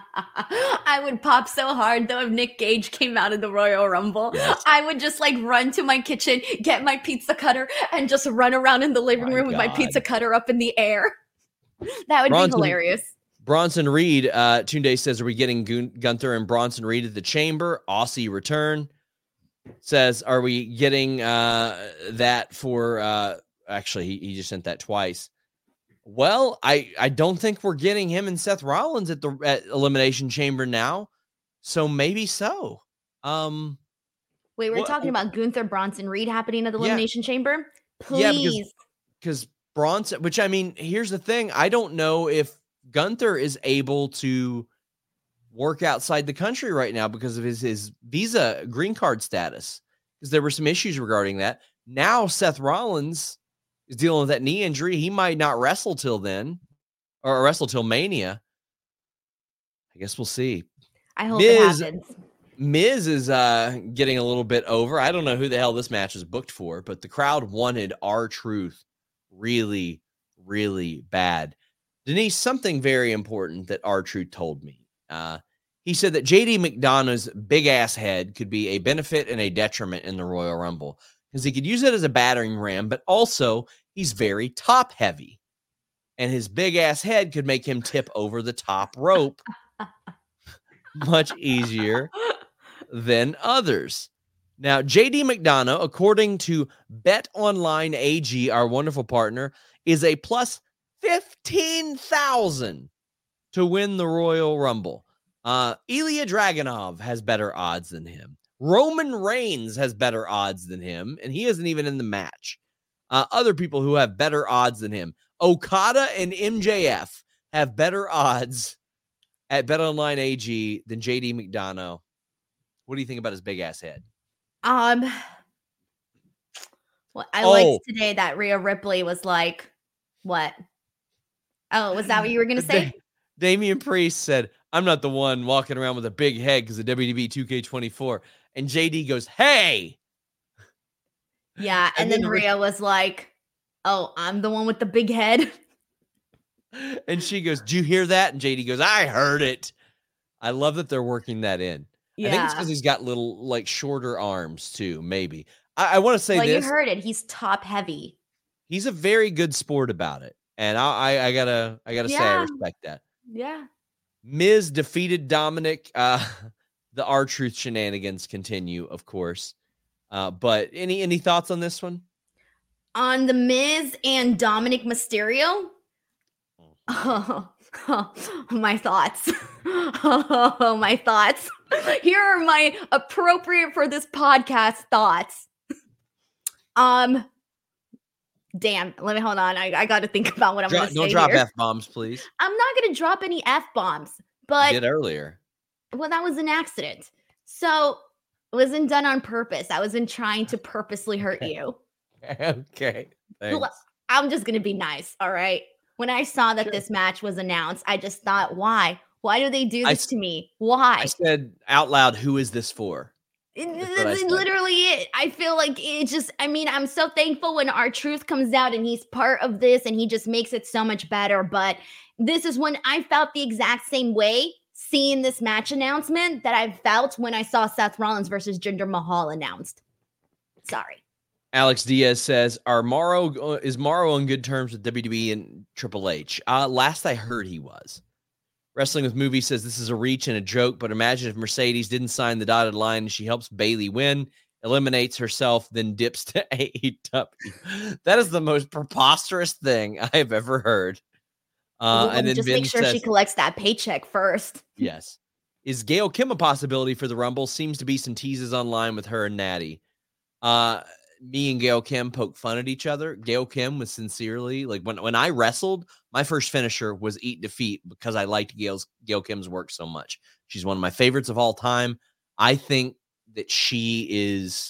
S5: I would pop so hard, though, if Nick Gage came out of the Royal Rumble.
S4: Yes.
S5: I would just, like, run to my kitchen, get my pizza cutter, and just run around in the living
S4: My
S5: room with my
S4: God.
S5: pizza cutter up in the air. That would
S4: Bronson-
S5: be hilarious.
S4: Bronson Reed, uh, Tunde says, are we getting Gun- Gunther and Bronson Reed at the Chamber? Aussie return. Says, are we getting uh, that for, uh, actually, he, he just sent that twice. Well, I, I don't think we're getting him and Seth Rollins at the at Elimination Chamber now. So maybe so. Um,
S5: Wait, we're
S4: what-
S5: talking about Gunther Bronson Reed happening at the
S4: Yeah.
S5: Elimination Chamber?
S4: Yeah,
S5: Please.
S4: because- because Bronson, which I mean, here's the thing. I don't know if Gunther is able to work outside the country right now because of his, his visa green card status, because there were some issues regarding that. Now Seth Rollins is dealing with that knee injury. He might not wrestle till then, or wrestle till Mania. I guess we'll see.
S5: I hope
S4: Miz-
S5: it happens.
S4: Miz is uh, getting a little bit over. I don't know who the hell this match was booked for, but the crowd wanted R-Truth really, really bad. Denise, something very important that R-Truth told me. Uh, he said that J D McDonough's big-ass head could be a benefit and a detriment in the Royal Rumble because he could use it as a battering ram, but also he's very top-heavy. And his big-ass head could make him tip over the top rope much easier than others. Now, J D McDonough, according to BetOnline A G, our wonderful partner, is a plus fifteen thousand to win the Royal Rumble. Uh, Ilya Dragunov has better odds than him. Roman Reigns has better odds than him, and he isn't even in the match. Uh, other people who have better odds than him. Okada and M J F have better odds at BetOnline A G than J D McDonough. What do you think about his big ass head?
S5: Um, well, I
S4: Oh.
S5: liked today that Rhea Ripley was like, what? Oh, was that what you were going to say?
S4: Da- Damian Priest said, I'm not the one walking around with a big head because of W W E two K twenty-four. And J D goes, hey.
S5: Yeah. And,
S4: And
S5: then,
S4: then
S5: Rhea was like, oh, I'm the one with the big head.
S4: And she goes, did you hear that? And J D goes, I heard it. I love that they're working that in.
S5: Yeah.
S4: I think it's because he's got little, like, shorter arms, too, maybe. I, I want to say
S5: well,
S4: this.
S5: you heard it. He's top heavy.
S4: He's a very good sport about it. And I, I, I gotta, I gotta say, I
S5: Yeah.
S4: respect that.
S5: Yeah.
S4: Miz defeated Dominic. Uh, the R-Truth shenanigans continue, of course. Uh, but any any thoughts on this one?
S5: On The Miz and Dominic Mysterio? Oh, my thoughts. Oh, my thoughts. Here are my appropriate for this podcast thoughts. Um, damn. Let me hold on. I, I got to think about what I'm
S4: Dro-
S5: going to say
S4: don't drop
S5: here.
S4: F-bombs, please.
S5: I'm not going to drop any F-bombs,
S4: You
S5: but
S4: did earlier.
S5: well, that was an accident. So it wasn't done on purpose. I wasn't trying to purposely hurt you.
S4: Okay. Thanks.
S5: Look, I'm just going to be nice. All right. When I saw that
S4: Sure.
S5: this match was announced, I just thought, why? Why do they do
S4: I
S5: this
S4: s-
S5: to me? Why?
S4: I said out loud, who is this for?
S5: It-
S4: That's what I
S5: That's
S4: said.
S5: literally it. I feel like it just, I mean, I'm so thankful when R-Truth comes out and he's part of this and he just makes it so much better. But this is when I felt the exact same way seeing this match announcement that I felt when I saw Seth Rollins versus Jinder Mahal announced. Sorry.
S4: Alex Diaz says, "Are Morrow uh, is Morrow on good terms with W W E and Triple H?" Uh, last I heard, he was. Wrestling with Movie says this is a reach and a joke, but imagine if Mercedes didn't sign the dotted line and she helps Bailey win, eliminates herself, then dips to A E W. That is the most preposterous thing I have ever heard. Uh,
S5: Well,
S4: and then
S5: just
S4: Vin
S5: make sure
S4: says,
S5: she collects that paycheck first.
S4: yes. Is Gail Kim a possibility for the Rumble? Seems to be some teases online with her and Natty. Uh, me and Gail Kim poke fun at each other. Gail Kim was sincerely like when, when I wrestled, my first finisher was Eat Defeat because I liked Gail's Gail Kim's work so much. She's one of my favorites of all time. I think that she is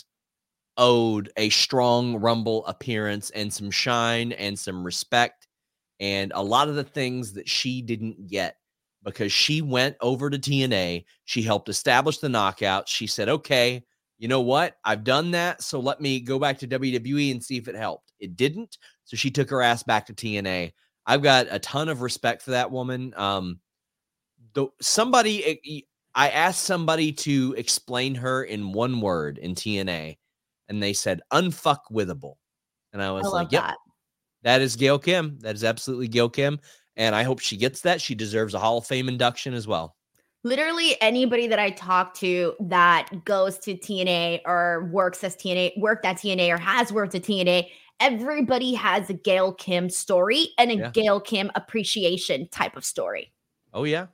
S4: owed a strong Rumble appearance and some shine and some respect and a lot of the things that she didn't get because she went over to T N A. She helped establish the knockout. She said, okay, you know what? I've done that. So let me go back to W W E and see if it helped. It didn't. So she took her ass back to T N A. I've got a ton of respect for that woman. Um, the, somebody, I asked somebody to explain her in one word in T N A, and they said unfuckwithable. And I was
S5: I
S4: like,
S5: love
S4: yep,
S5: that.
S4: that is Gail Kim. That is absolutely Gail Kim. And I hope she gets that. She deserves a Hall of Fame induction as well.
S5: Literally anybody that I talk to that goes to T N A or works as T N A, worked at T N A or has worked at T N A, everybody has a Gail Kim story and a
S4: Yeah.
S5: Gail Kim appreciation type of story.
S4: Oh, yeah.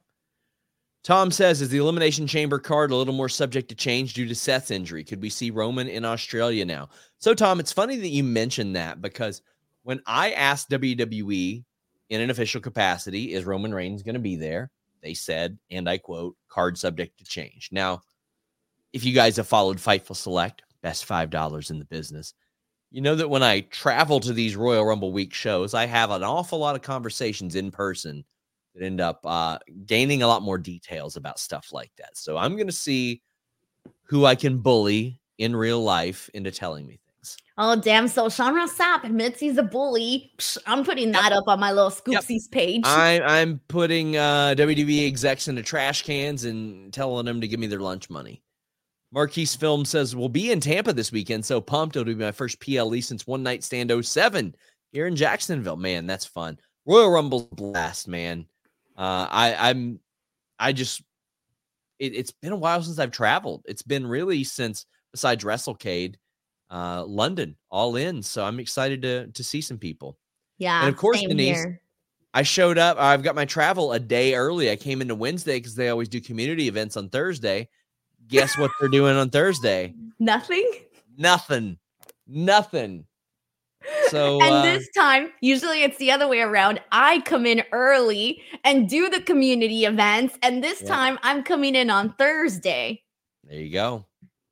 S4: Tom says, is the Elimination Chamber card a little more subject to change due to Seth's injury? Could we see Roman in Australia now? So, Tom, it's funny that you mentioned that because when I asked W W E in an official capacity, is Roman Reigns going to be there? They said, and I quote, card subject to change. Now, if you guys have followed Fightful Select, best five dollars in the business, you know that when I travel to these Royal Rumble week shows, I have an awful lot of conversations in person that end up uh, gaining a lot more details about stuff like that. So I'm going to see who I can bully in real life into telling me things.
S5: Oh, damn. So Sean Ross Sapp admits he's a bully. Psh, I'm putting that yep. up on my little Scoopsies yep. page.
S4: I, I'm putting uh, W W E execs into trash cans and telling them to give me their lunch money. Marquise Film says, we'll be in Tampa this weekend, so pumped. It'll be my first P L E since One Night Stand oh seven here in Jacksonville. Man, that's fun. Royal Rumble's blast, man. Uh, I, I'm, I just, it, it's been a while since I've traveled. It's been really since, besides WrestleCade, uh, London, all in. So I'm excited to to see some people.
S5: Yeah,
S4: and of course, Denise,
S5: here.
S4: I showed up. I've got my travel a day early. I came into Wednesday because they always do community events on Thursday. Guess what they're doing on Thursday?
S5: Nothing.
S4: Nothing. Nothing. So
S5: and
S4: uh,
S5: this time, usually it's the other way around. I come in early and do the community events, and this yeah. time I'm coming in on Thursday.
S4: There you go.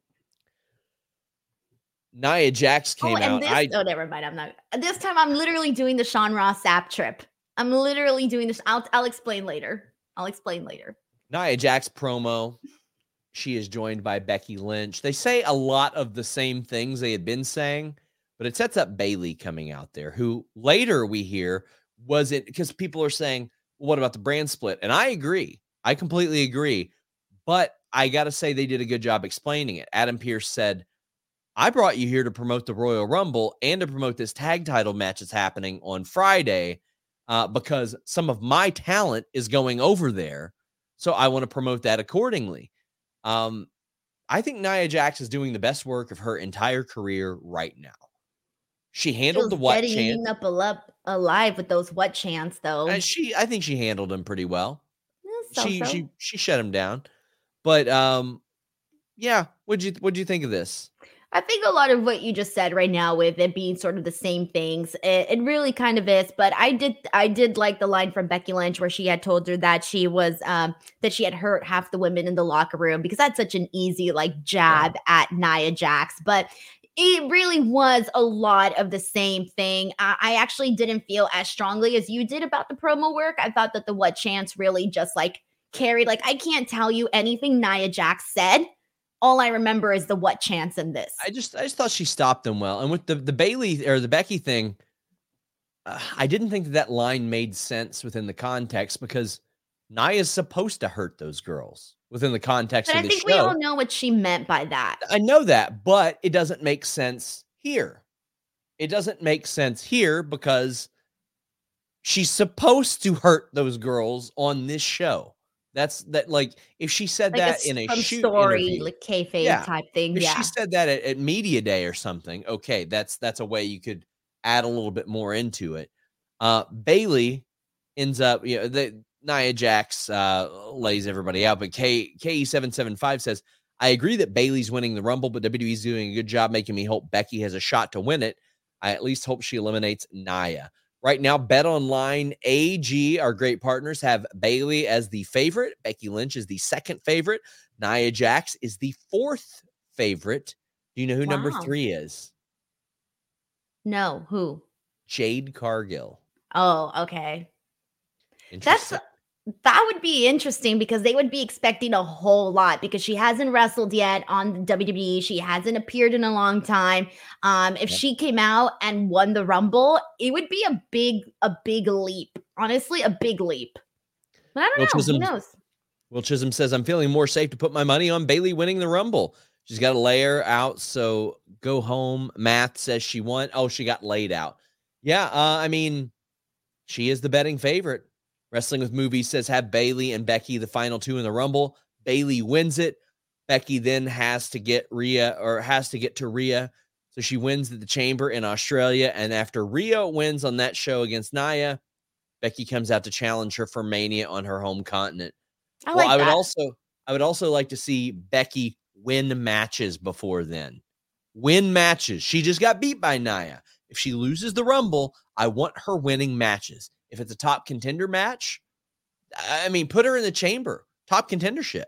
S4: Nia Jax came
S5: oh, and
S4: out.
S5: This,
S4: I,
S5: oh, never mind. I'm not. This time I'm literally doing the Sean Ross Sapp trip. I'm literally doing this. I'll, I'll explain later. I'll explain later.
S4: Nia Jax promo. She is joined by Becky Lynch. They say a lot of the same things they had been saying, but it sets up Bayley coming out there, who later we hear wasn't, because people are saying, well, what about the brand split? And I agree. I completely agree. But I got to say they did a good job explaining it. Adam Pearce said, I brought you here to promote the Royal Rumble and to promote this tag title match that's happening on Friday uh, because some of my talent is going over there. So I want to promote that accordingly. Um, I think Nia Jax is doing the best work of her entire career right now. She handled the what chant.
S5: Getting up alive with those what chants, though.
S4: And she, I think she handled them pretty well.
S5: So,
S4: she,
S5: so.
S4: she, she shut him down. But um, yeah, what'd you, what'd you think of this?
S5: I think a lot of what you just said right now, with it being sort of the same things, it, it really kind of is. But I did, I did like the line from Becky Lynch where she had told her that she was, um, that she had hurt half the women in the locker room, because that's such an easy like jab yeah. at Nia Jax. But it really was a lot of the same thing. I, I actually didn't feel as strongly as you did about the promo work. I thought that the what chants really just like carried. Like, I can't tell you anything Nia Jax said. All I remember is the what chants in this.
S4: I just, I just thought she stopped them well. And with the, the Bayley or the Becky thing, uh, I didn't think that, that line made sense within the context, because Nia's supposed to hurt those girls within the context
S5: but
S4: of
S5: I
S4: the show.
S5: think we all know what she meant by that.
S4: I know that, but it doesn't make sense here. It doesn't make sense here because she's supposed to hurt those girls on this show. That's that. Like, if she said
S5: like
S4: that
S5: a,
S4: in a shoot
S5: story,
S4: interview,
S5: like kayfabe
S4: yeah.
S5: type thing.
S4: If
S5: yeah.
S4: she said that at, at Media Day or something, okay, that's that's a way you could add a little bit more into it. Uh, Bayley ends up, you know, the Nia Jax uh, lays everybody out, but K K E seven seven five says, I agree that Bayley's winning the Rumble, but W W E's doing a good job making me hope Becky has a shot to win it. I at least hope she eliminates Nia. Right now, BetOnline A G, our great partners, have Bayley as the favorite. Becky Lynch is the second favorite. Nia Jax is the fourth favorite. Do you know who wow. number three is?
S5: No, who?
S4: Jade Cargill.
S5: Oh, okay. That's that would be interesting, because they would be expecting a whole lot, because she hasn't wrestled yet on W W E. She hasn't appeared in a long time. Um, if yep. she came out and won the Rumble, it would be a big, a big leap. Honestly, a big leap. But I don't
S4: Will
S5: know.
S4: Chisholm,
S5: Who knows?
S4: Will Chisholm says, I'm feeling more safe to put my money on Bayley winning the Rumble. She's got a layer out, so go home. Math says she won. Oh, she got laid out. Yeah, uh, I mean, she is the betting favorite. Wrestling with Movies says have Bayley and Becky the final two in the Rumble. Bayley wins it. Becky then has to get Rhea or has to get to Rhea. So she wins at the Chamber in Australia. And after Rhea wins on that show against Nia, Becky comes out to challenge her for Mania on her home continent.
S5: I
S4: well,
S5: like
S4: I would
S5: that.
S4: also I would also like to see Becky win matches before then. Win matches. She just got beat by Nia. If she loses the Rumble, I want her winning matches. If it's a top contender match, I mean, put her in the Chamber. Top contendership.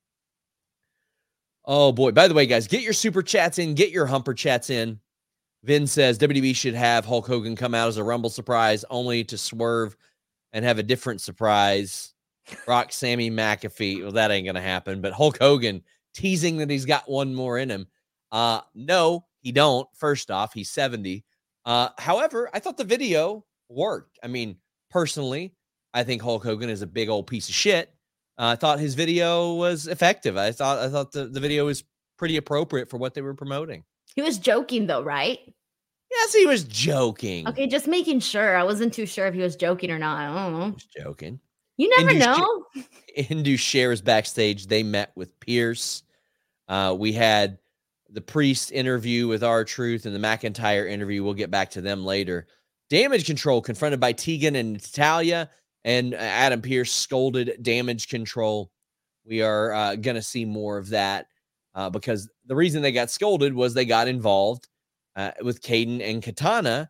S4: Oh, boy. By the way, guys, get your super chats in. Get your humper chats in. Vin says W W E should have Hulk Hogan come out as a Rumble surprise, only to swerve and have a different surprise. Rock Sammy McAfee. Well, that ain't going to happen. But Hulk Hogan teasing that he's got one more in him. Uh, no, he don't. First off, he's seventy. Uh, however, I thought the video worked. I mean, personally, I think Hulk Hogan is a big old piece of shit. Uh, I thought his video was effective. I thought I thought the, the video was pretty appropriate for what they were promoting.
S5: He was joking though, right?
S4: Yes, he was joking.
S5: Okay, just making sure. I wasn't too sure if he was joking or not. I don't know.
S4: He was joking.
S5: You never
S4: Hindu
S5: know.
S4: Sh- Hindu shares backstage. They met with Pierce. Uh, we had the Priest interview with R-Truth and the McIntyre interview. We'll get back to them later. Damage Control confronted by Tegan and Natalya, and Adam Pearce scolded Damage Control. We are uh, going to see more of that uh, because the reason they got scolded was they got involved uh, with Kayden and Katana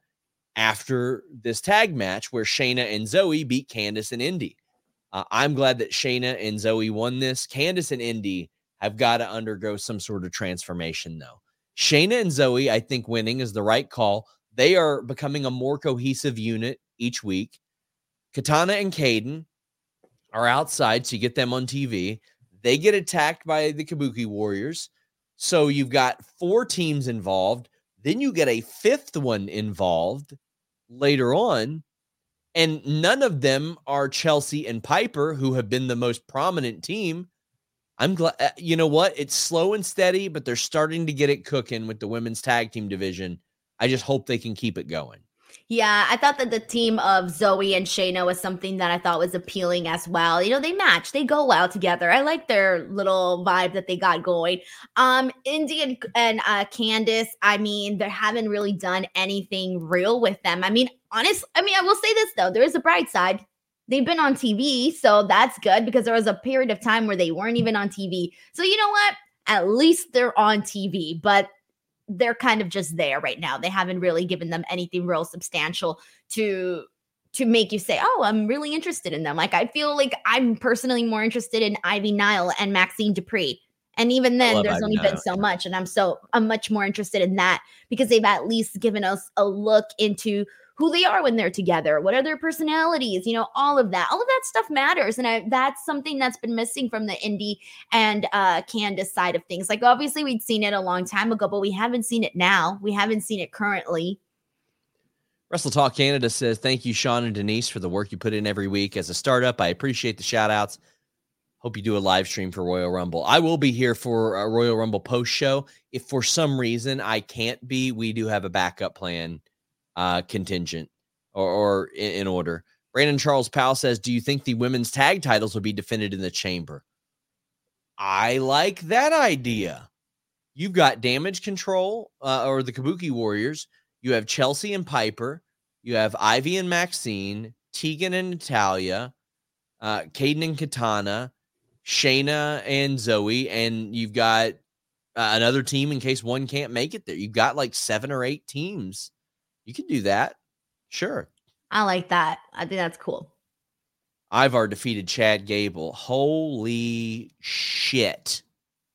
S4: after this tag match where Shayna and Zoe beat Candice and Indy. Uh, I'm glad that Shayna and Zoe won this. Candice and Indy have got to undergo some sort of transformation, though. Shayna and Zoe, I think winning is the right call. They are becoming a more cohesive unit each week. Katana and Kayden are outside, so you get them on T V. They get attacked by the Kabuki Warriors. So you've got four teams involved. Then you get a fifth one involved later on. And none of them are Chelsea and Piper, who have been the most prominent team. I'm glad, you know what? It's slow and steady, but they're starting to get it cooking with the women's tag team division. I just hope they can keep it going.
S5: Yeah, I thought that the team of Zoe and Shayna was something that I thought was appealing as well. You know, they match, they go well together. I like their little vibe that they got going. Um, Indy and, and uh, Candice, I mean, they haven't really done anything real with them. I mean, honestly, I mean, I will say this though, there is a bright side. They've been on T V, so that's good because there was a period of time where they weren't even on T V. So you know what? At least they're on T V, but they're kind of just there right now. They haven't really given them anything real substantial to to make you say, oh, I'm really interested in them. Like, I feel like I'm personally more interested in Ivy Nile and Maxine Dupree. And even then, there's
S4: Ivy
S5: only
S4: Nile.
S5: been so much. And I'm so I'm much more interested in that because they've at least given us a look into who they are when they're together. What are their personalities? You know, all of that. All of that stuff matters. And I, that's something that's been missing from the Indy and uh, Candice side of things. Like, obviously, we'd seen it a long time ago, but we haven't seen it now. We haven't seen it currently.
S4: Wrestle Talk Canada says, thank you, Sean and Denise, for the work you put in every week as a startup. I appreciate the shout outs. Hope you do a live stream for Royal Rumble. I will be here for a Royal Rumble post show. If for some reason I can't be, we do have a backup plan uh, contingent or, or in, in order. Brandon Charles Powell says, do you think the women's tag titles will be defended in the chamber? I like that idea. You've got Damage Control uh, or the Kabuki Warriors. You have Chelsea and Piper. You have Ivy and Maxine, Tegan and Natalya, uh, Kayden and Katana, Shayna and Zoe, and you've got uh, another team in case one can't make it there. You've got like seven or eight teams. You can do that. Sure.
S5: I like that. I think that's cool.
S4: Ivar defeated Chad Gable. Holy shit.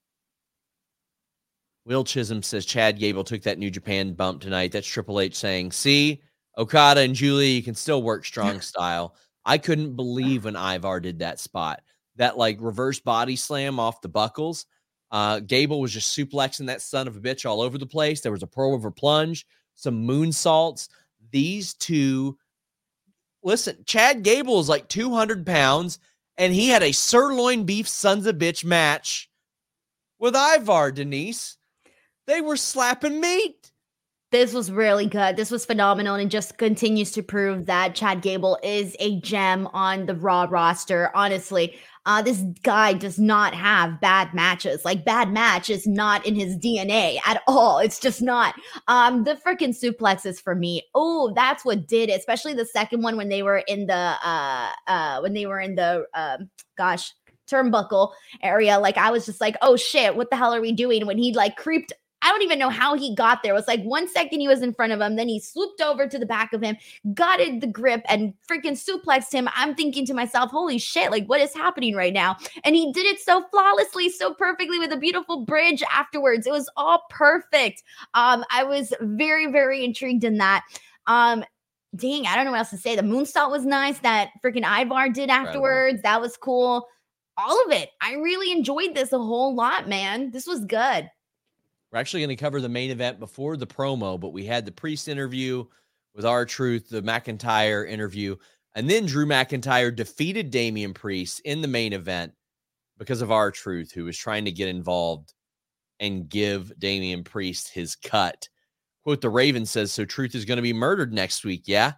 S4: Will Chisholm says Chad Gable took that New Japan bump tonight. That's Triple H saying, see, Okada and Julia, you can still work strong style. I couldn't believe when Ivar did that spot. That like reverse body slam off the buckles. Uh, Gable was just suplexing that son of a bitch all over the place. There was a pro over plunge, some moonsaults. These two, listen, Chad Gable is like two hundred pounds, and he had a sirloin beef sons of bitch match with Ivar, Denise. They were slapping meat.
S5: This was really good. This was phenomenal, and it just continues to prove that Chad Gable is a gem on the Raw roster. Honestly, uh, this guy does not have bad matches. Like, bad match is not in his D N A at all. It's just not. Um, the freaking suplexes for me. Oh, that's what did it. Especially the second one when they were in the uh, uh, when they were in the uh, gosh turnbuckle area. Like, I was just like, oh shit, what the hell are we doing? When he like creeped. I don't even know how he got there. It was like one second he was in front of him. Then he swooped over to the back of him, got in the grip and freaking suplexed him. I'm thinking to myself, holy shit, like what is happening right now? And he did it so flawlessly, so perfectly with a beautiful bridge afterwards. It was all perfect. Um, I was very, very intrigued in that. Um, dang, I don't know what else to say. The moonsault was nice. That freaking Ivar did afterwards. That was cool. all of it. I really enjoyed this a whole lot, man. This was good.
S4: We're actually going to cover the main event before the promo, but we had the Priest interview with R-Truth, the McIntyre interview, and then Drew McIntyre defeated Damian Priest in the main event because of R-Truth, who was trying to get involved and give Damian Priest his cut. Quote, the Raven says, so Truth is going to be murdered next week. Yeah.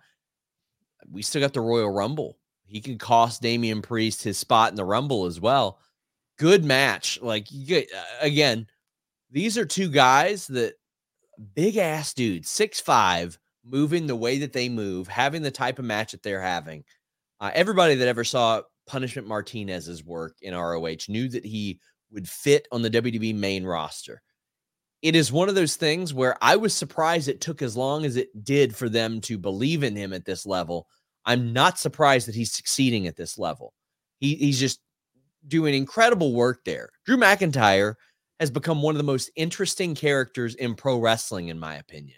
S4: We still got the Royal Rumble. He can cost Damian Priest his spot in the Rumble as well. Good match. Like, you get, uh, again, these are two guys that big ass dudes, six five, moving the way that they move, having the type of match that they're having. Uh, everybody that ever saw Punishment Martinez's work in R O H knew that he would fit on the W W E main roster. It is one of those things where I was surprised it took as long as it did for them to believe in him at this level. I'm not surprised that he's succeeding at this level. He, he's just doing incredible work there. Drew McIntyre has become one of the most interesting characters in pro wrestling, in my opinion.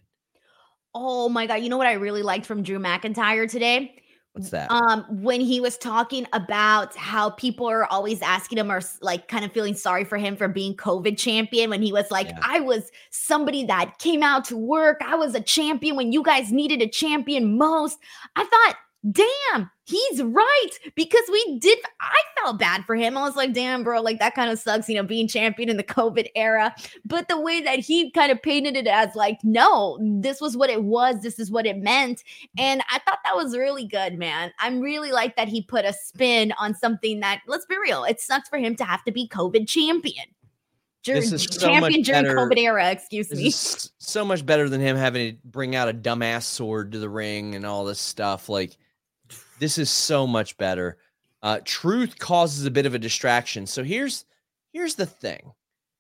S5: Oh my God. You know what I really liked from Drew McIntyre today?
S4: What's that?
S5: Um, when he was talking about how people are always asking him or like kind of feeling sorry for him for being COVID champion, when he was like, yeah. I was somebody that came out to work. I was a champion when you guys needed a champion most. I thought, damn, he's right, because we did. I felt bad for him. I was like, damn, bro, like that kind of sucks, you know, being champion in the COVID era. But the way that he kind of painted it as like, no, this was what it was. This is what it meant. And I thought that was really good, man. I'm really like that he put a spin on something that, let's be real, it sucks for him to have to be COVID champion. During,
S4: this is so
S5: champion
S4: much
S5: during
S4: better.
S5: COVID era, excuse
S4: This
S5: me.
S4: is so much better than him having to bring out a dumbass sword to the ring and all this stuff. Like, this is so much better. Uh, Truth causes a bit of a distraction. So here's here's the thing.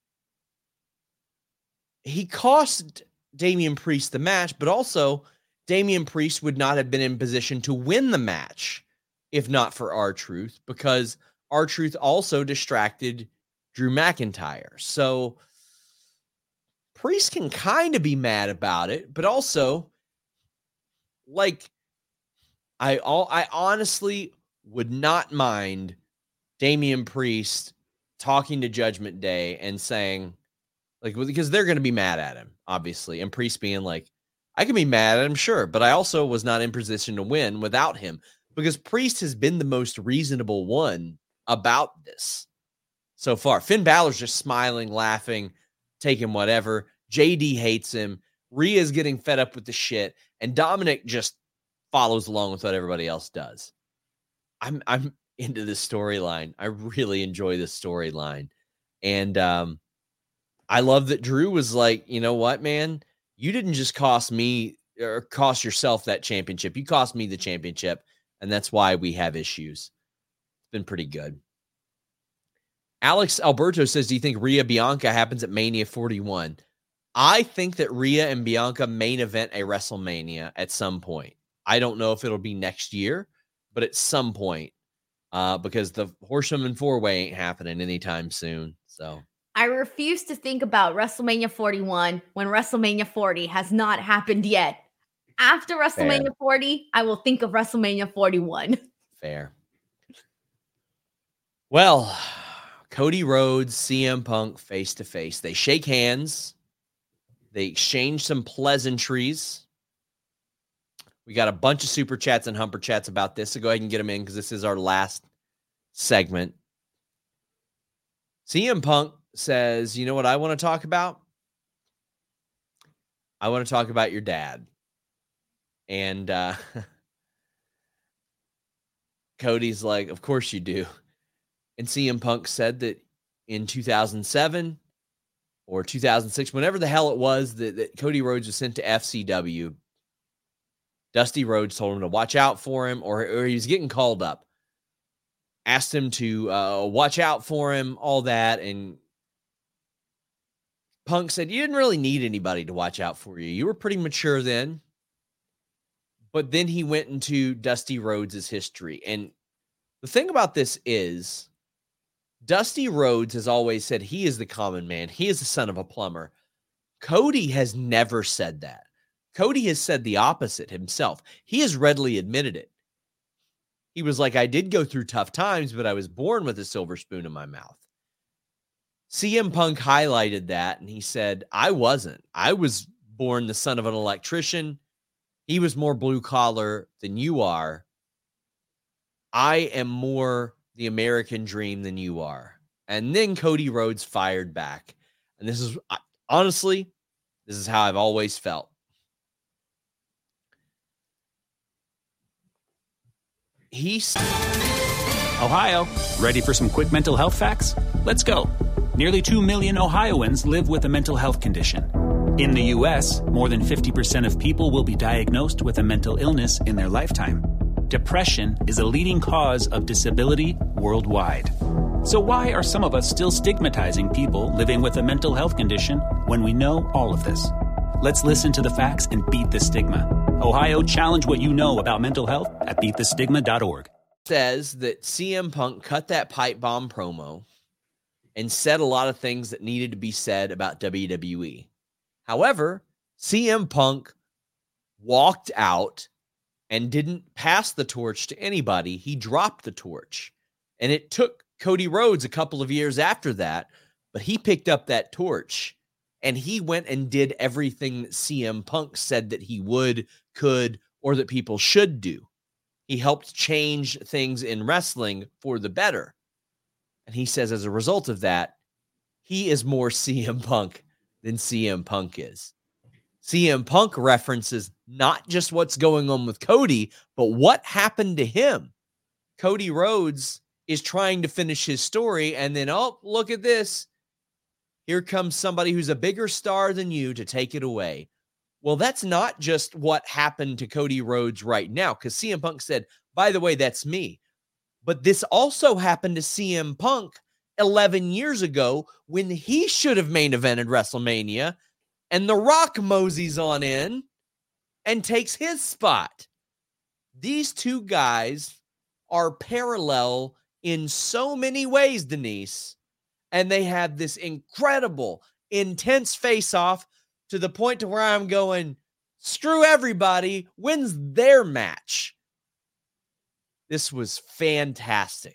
S4: He cost Damian Priest the match, but also Damian Priest would not have been in position to win the match if not for R-Truth, because R-Truth also distracted Drew McIntyre. So Priest can kind of be mad about it, but also, like, I all I honestly would not mind Damian Priest talking to Judgment Day and saying, like, because they're going to be mad at him, obviously, and Priest being like, I can be mad at him, sure, but I also was not in position to win without him, because Priest has been the most reasonable one about this so far. Finn Balor's just smiling, laughing, taking whatever. J D hates him. Rhea's getting fed up with the shit, and Dominic just follows along with what everybody else does. I'm I'm into this storyline. I really enjoy this storyline. And um, I love that Drew was like, you know what, man? You didn't just cost me or cost yourself that championship. You cost me the championship, and that's why we have issues. It's been pretty good. Alex Alberto says, do you think Rhea Bianca happens at Mania forty-one? I think that Rhea and Bianca main event a WrestleMania at some point. I don't know if it'll be next year, but at some point, uh, because the Horsewoman four-way ain't happening anytime soon. So
S5: I refuse to think about WrestleMania forty-one when WrestleMania forty has not happened yet. After WrestleMania Fair. forty, I will think of WrestleMania forty-one.
S4: Fair. Well, Cody Rhodes, C M Punk face-to-face. They shake hands. They exchange some pleasantries. We got a bunch of super chats and humper chats about this, so go ahead and get them in because this is our last segment. C M Punk says, you know what I want to talk about? I want to talk about your dad. And uh, Cody's like, of course you do. And C M Punk said that in two thousand seven or two thousand six, whenever the hell it was that, that Cody Rhodes was sent to F C W, Dusty Rhodes told him to watch out for him, or, or he was getting called up. Asked him to uh, watch out for him, all that. And Punk said, you didn't really need anybody to watch out for you. You were pretty mature then. But then he went into Dusty Rhodes' history. And the thing about this is, Dusty Rhodes has always said he is the common man. He is the son of a plumber. Cody has never said that. Cody has said the opposite himself. He has readily admitted it. He was like, I did go through tough times, but I was born with a silver spoon in my mouth. C M Punk highlighted that, and he said, I wasn't. I was born the son of an electrician. He was more blue collar than you are. I am more the American dream than you are. And then Cody Rhodes fired back. And this is, honestly, this is how I've always felt. He's
S11: Ohio, ready for some quick mental health facts? Let's go. Nearly two million Ohioans live with a mental health condition. In the U S, more than fifty percent of people will be diagnosed with a mental illness in their lifetime. Depression is a leading cause of disability worldwide. So why are some of us still stigmatizing people living with a mental health condition when we know all of this? Let's listen to the facts and beat the stigma. Ohio, challenge what you know about mental health at beat the stigma dot org.
S4: Says that C M Punk cut that pipe bomb promo and said a lot of things that needed to be said about W W E. However, C M Punk walked out and didn't pass the torch to anybody. He dropped the torch. And it took Cody Rhodes a couple of years after that, but he picked up that torch and he went and did everything that C M Punk said that he would, could, or that people should do. He helped change things in wrestling for the better. And he says as a result of that, he is more C M Punk than C M Punk is. C M Punk references not just what's going on with Cody, but what happened to him. Cody Rhodes is trying to finish his story, and then, oh, look at this. Here comes somebody who's a bigger star than you to take it away. Well, that's not just what happened to Cody Rhodes right now, because C M Punk said, by the way, that's me. But this also happened to C M Punk eleven years ago when he should have main evented WrestleMania, and The Rock moseys on in and takes his spot. These two guys are parallel in so many ways, Denise, and they have this incredible, intense face-off to the point to where I'm going, screw everybody, wins their match. This was fantastic.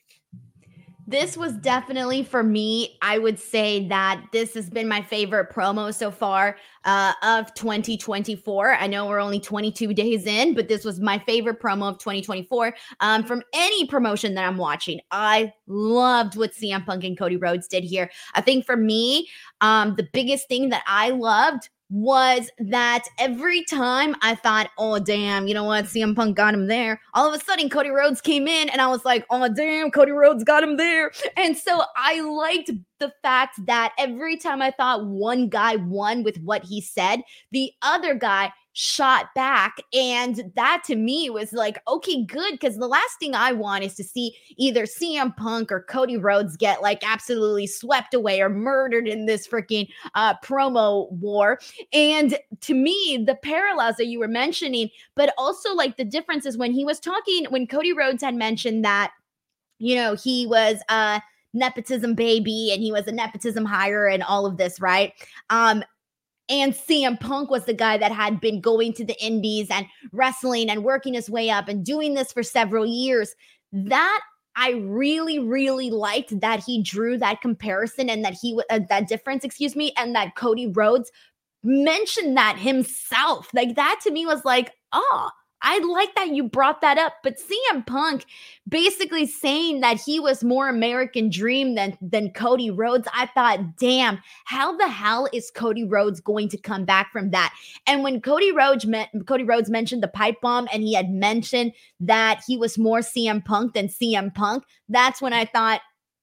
S5: This was definitely, for me, I would say that this has been my favorite promo so far uh, of twenty twenty-four. I know we're only twenty-two days in, but this was my favorite promo of twenty twenty-four um, from any promotion that I'm watching. I loved what C M Punk and Cody Rhodes did here. I think for me, um, the biggest thing that I loved was that every time I thought, oh, damn, you know what, C M Punk got him there, all of a sudden Cody Rhodes came in and I was like, oh, damn, Cody Rhodes got him there. And so I liked the fact that every time I thought one guy won with what he said, the other guy shot back. And that to me was like, okay, good. Because the last thing I want is to see either C M Punk or Cody Rhodes get like absolutely swept away or murdered in this freaking uh, promo war. And to me, the parallels that you were mentioning, but also like the differences when he was talking, when Cody Rhodes had mentioned that, you know, he was a nepotism baby and he was a nepotism hire and all of this, right? Um, And C M Punk was the guy that had been going to the indies and wrestling and working his way up and doing this for several years. That I really, really liked that he drew that comparison and that he uh, that difference, excuse me, and that Cody Rhodes mentioned that himself. Like that to me was like, oh, I like that you brought that up. But C M Punk basically saying that he was more American Dream than, than Cody Rhodes, I thought, damn, how the hell is Cody Rhodes going to come back from that? And when Cody Rhodes, met, Cody Rhodes mentioned the pipe bomb and he had mentioned that he was more C M Punk than C M Punk, that's when I thought,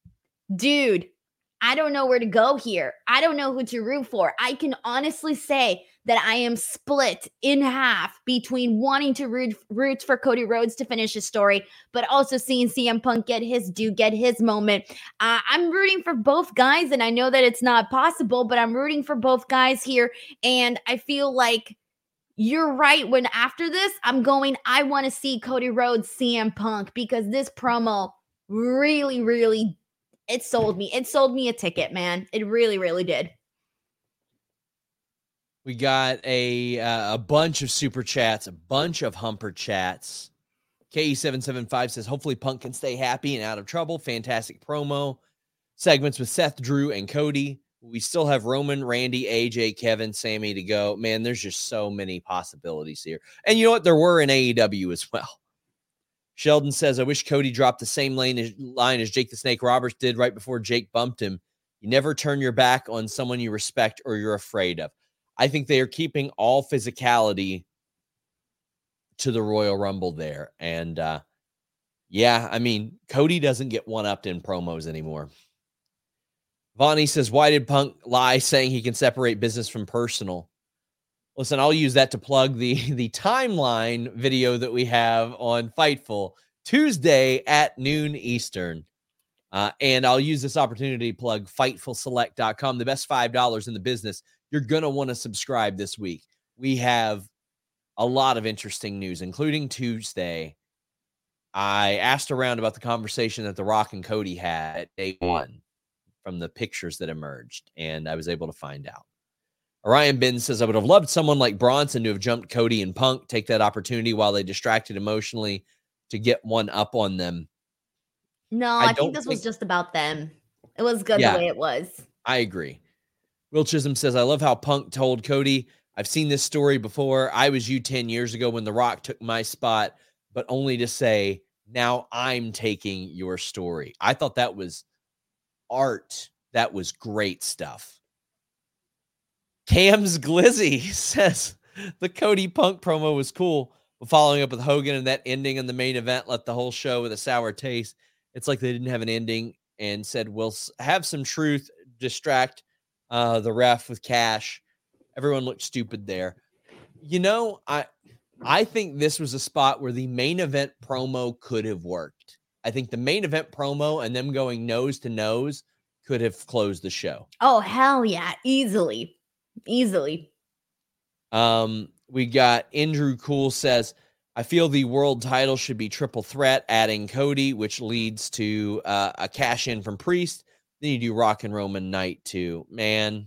S5: dude, I don't know where to go here. I don't know who to root for. I can honestly say that I am split in half between wanting to root, root for Cody Rhodes to finish his story, but also seeing C M Punk get his due, get his moment. Uh, I'm rooting for both guys, and I know that it's not possible, but I'm rooting for both guys here, and I feel like you're right. When after this, I'm going, I want to see Cody Rhodes, C M Punk, because this promo really, really, it sold me. It sold me a ticket, man. It really, really did.
S4: We got a uh, a bunch of super chats, a bunch of humper chats. K E seven seven five says, hopefully Punk can stay happy and out of trouble. Fantastic promo segments with Seth, Drew, and Cody. We still have Roman, Randy, A J, Kevin, Sammy to go. Man, there's just so many possibilities here. And you know what? There were in A E W as well. Sheldon says, I wish Cody dropped the same lane as, line as Jake the Snake Roberts did right before Jake bumped him. You never turn your back on someone you respect or you're afraid of. I think they are keeping all physicality to the Royal Rumble there. And, uh, yeah, I mean, Cody doesn't get one-upped in promos anymore. Vonnie says, why did Punk lie saying he can separate business from personal? Listen, I'll use that to plug the, the timeline video that we have on Fightful Tuesday at noon Eastern. Uh, and I'll use this opportunity to plug Fightful Select dot com, the best five dollars in the business. You're going to want to subscribe this week. We have a lot of interesting news, including Tuesday. I asked around about the conversation that The Rock and Cody had at day one from the pictures that emerged, and I was able to find out. Orion Ben says, I would have loved someone like Bronson to have jumped Cody and Punk, take that opportunity while they distracted emotionally to get one up on them.
S5: No,
S4: I,
S5: I think this
S4: think,
S5: was just about them. It was good
S4: yeah,
S5: the way it was.
S4: I agree. Will Chisholm says, I love how Punk told Cody, I've seen this story before. I was you ten years ago when The Rock took my spot, but only to say, now I'm taking your story. I thought that was art. That was great stuff. Cam's Glizzy says the Cody Punk promo was cool, but following up with Hogan and that ending in the main event left the whole show with a sour taste. It's like they didn't have an ending and said, we'll have some truth, distract uh, the ref with cash. Everyone looked stupid there. You know, I I think this was a spot where the main event promo could have worked. I think the main event promo and them going nose to nose could have closed the show.
S5: Oh, hell yeah. Easily. Easily.
S4: Um, we got Andrew Cool says, I feel the world title should be triple threat, adding Cody, which leads to uh, a cash in from Priest. Then you do Rock and Roman Night too. Man.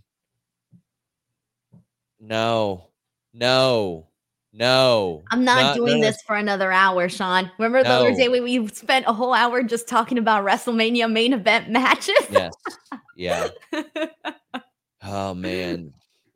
S4: No. No. No.
S5: I'm not, not doing
S4: no.
S5: this for another hour, Sean. Remember the
S4: no.
S5: other day we, we spent a whole hour just talking about WrestleMania main event matches?
S4: Yes. Yeah. Oh, man.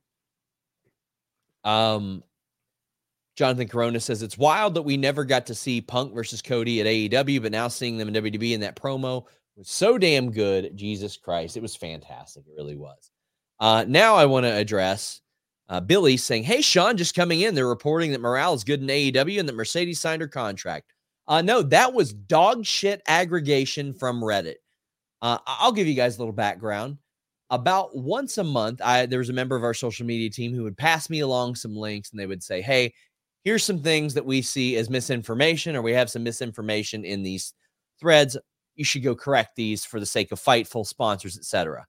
S4: Um, Jonathan Corona says, it's wild that we never got to see Punk versus Cody at A E W, but now seeing them in W W E in that promo was so damn good. Jesus Christ. It was fantastic. It really was. Uh, now I want to address Uh, Billy saying, hey, Sean, just coming in. They're reporting that morale is good in A E W and that Mercedes signed her contract. Uh, no, that was dog shit aggregation from Reddit. Uh, I'll give you guys a little background. About once a month, I there was a member of our social media team who would pass me along some links and they would say, hey, here's some things that we see as misinformation, or we have some misinformation in these threads. You should go correct these for the sake of Fightful, sponsors, et cetera.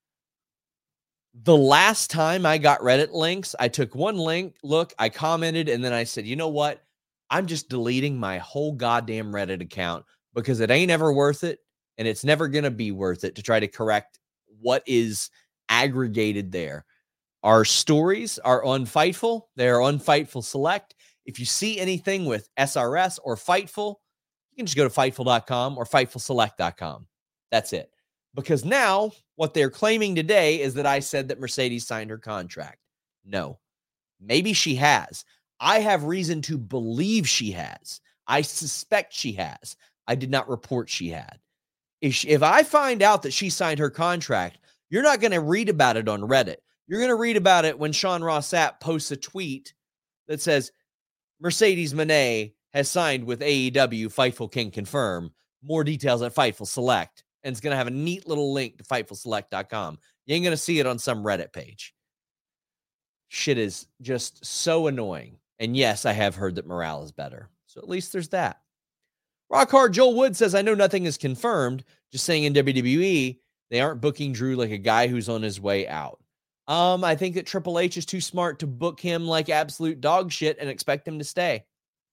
S4: The last time I got Reddit links, I took one link, look, I commented, and then I said, you know what? I'm just deleting my whole goddamn Reddit account because it ain't ever worth it, and it's never going to be worth it to try to correct what is aggregated there. Our stories are on Fightful. They're on Fightful Select. If you see anything with S R S or Fightful, you can just go to Fightful dot com or Fightful Select dot com. That's it. Because now what they're claiming today is that I said that Mercedes signed her contract. No, maybe she has. I have reason to believe she has. I suspect she has. I did not report she had. If, she, if I find out that she signed her contract, you're not going to read about it on Reddit. You're going to read about it when Sean Ross Sapp posts a tweet that says, Mercedes Moné has signed with A E W. Fightful can confirm. More details at Fightful Select. And it's going to have a neat little link to Fightful Select dot com. You ain't going to see it on some Reddit page. Shit is just so annoying. And yes, I have heard that morale is better. So at least there's that. Rock Hard Joel Wood says, I know nothing is confirmed. Just saying in W W E, they aren't booking Drew like a guy who's on his way out. Um, I think that Triple H is too smart to book him like absolute dog shit and expect him to stay.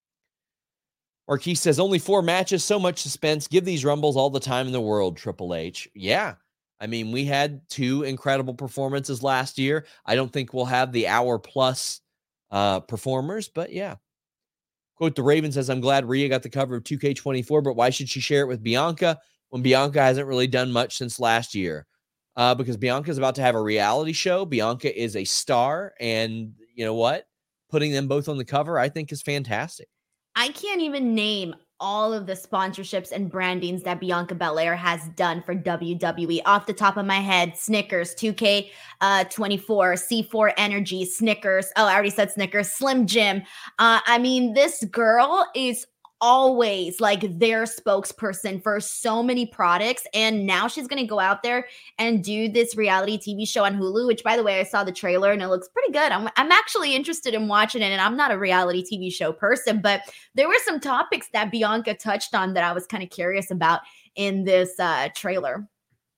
S4: Marquis says, only four matches, so much suspense. Give these Rumbles all the time in the world, Triple H. Yeah. I mean, we had two incredible performances last year. I don't think we'll have the hour plus uh, performers, but yeah. Quote, the Raven says, I'm glad Rhea got the cover of two K twenty-four, but why should she share it with Bianca when Bianca hasn't really done much since last year? Uh, because Bianca is about to have a reality show. Bianca is a star. And you know what? Putting them both on the cover, I think, is fantastic.
S5: I can't even name all of the sponsorships and brandings that Bianca Belair has done for W W E off the top of my head. Snickers, two K twenty-four, C four Energy, Snickers. Oh, I already said Snickers, Slim Jim. Uh, I mean, this girl is always like their spokesperson for so many products. And now she's going to go out there and do this reality T V show on Hulu, which, by the way, I saw the trailer and it looks pretty good. I'm, I'm actually interested in watching it. And I'm not a reality T V show person, but there were some topics that Bianca touched on that I was kind of curious about in this uh, trailer.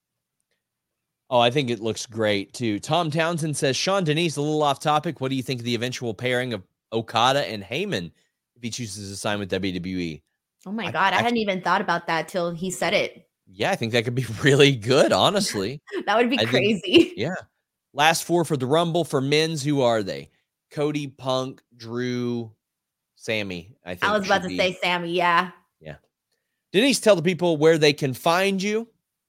S4: Oh, I think it looks great too. Tom Townsend says, Sean Denise, a little off topic. What do you think of the eventual pairing of Okada and Heyman if he chooses to sign with W W E?
S5: Oh my God. I, I hadn't even thought about that till he said it.
S4: Yeah, I think that could be really good, honestly.
S5: That would be
S4: I
S5: crazy.
S4: Think, yeah. Last four for the Rumble for men's. Who are they? Cody, Punk, Drew, Sammy. I think
S5: I was about to
S4: be.
S5: say Sammy. Yeah.
S4: Yeah. Denise, tell the people where they can find you.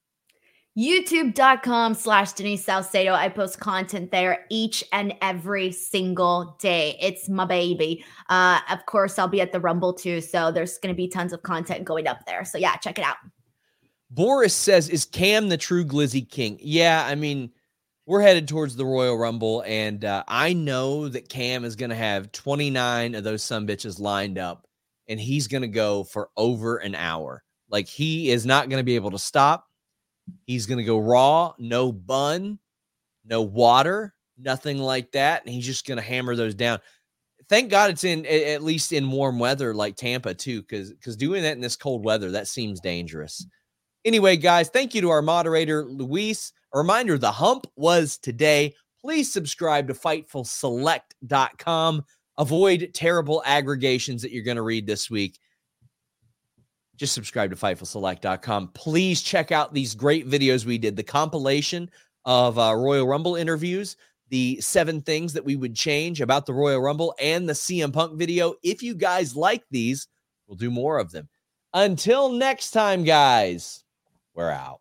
S5: YouTube.com slash Denise Salcedo. I post content there each and every single day. It's my baby. Uh, of course, I'll be at the Rumble too. So there's going to be tons of content going up there. So yeah, check it out.
S4: Boris says, is Cam the true Glizzy King? Yeah, I mean, we're headed towards the Royal Rumble. And uh, I know that Cam is going to have twenty-nine of those sumbitches lined up. And he's going to go for over an hour. Like, he is not going to be able to stop. He's going to go raw, no bun, no water, nothing like that. And he's just going to hammer those down. Thank God it's in, at least in warm weather like Tampa too, because because doing that in this cold weather, that seems dangerous. Anyway, guys, thank you to our moderator, Luis. A reminder, the hump was today. Please subscribe to Fightful Select dot com. Avoid terrible aggregations that you're going to read this week. Just subscribe to Fightful Select dot com. Please check out these great videos we did. The compilation of uh, Royal Rumble interviews, the seven things that we would change about the Royal Rumble, and the C M Punk video. If you guys like these, we'll do more of them. Until next time, guys, we're out.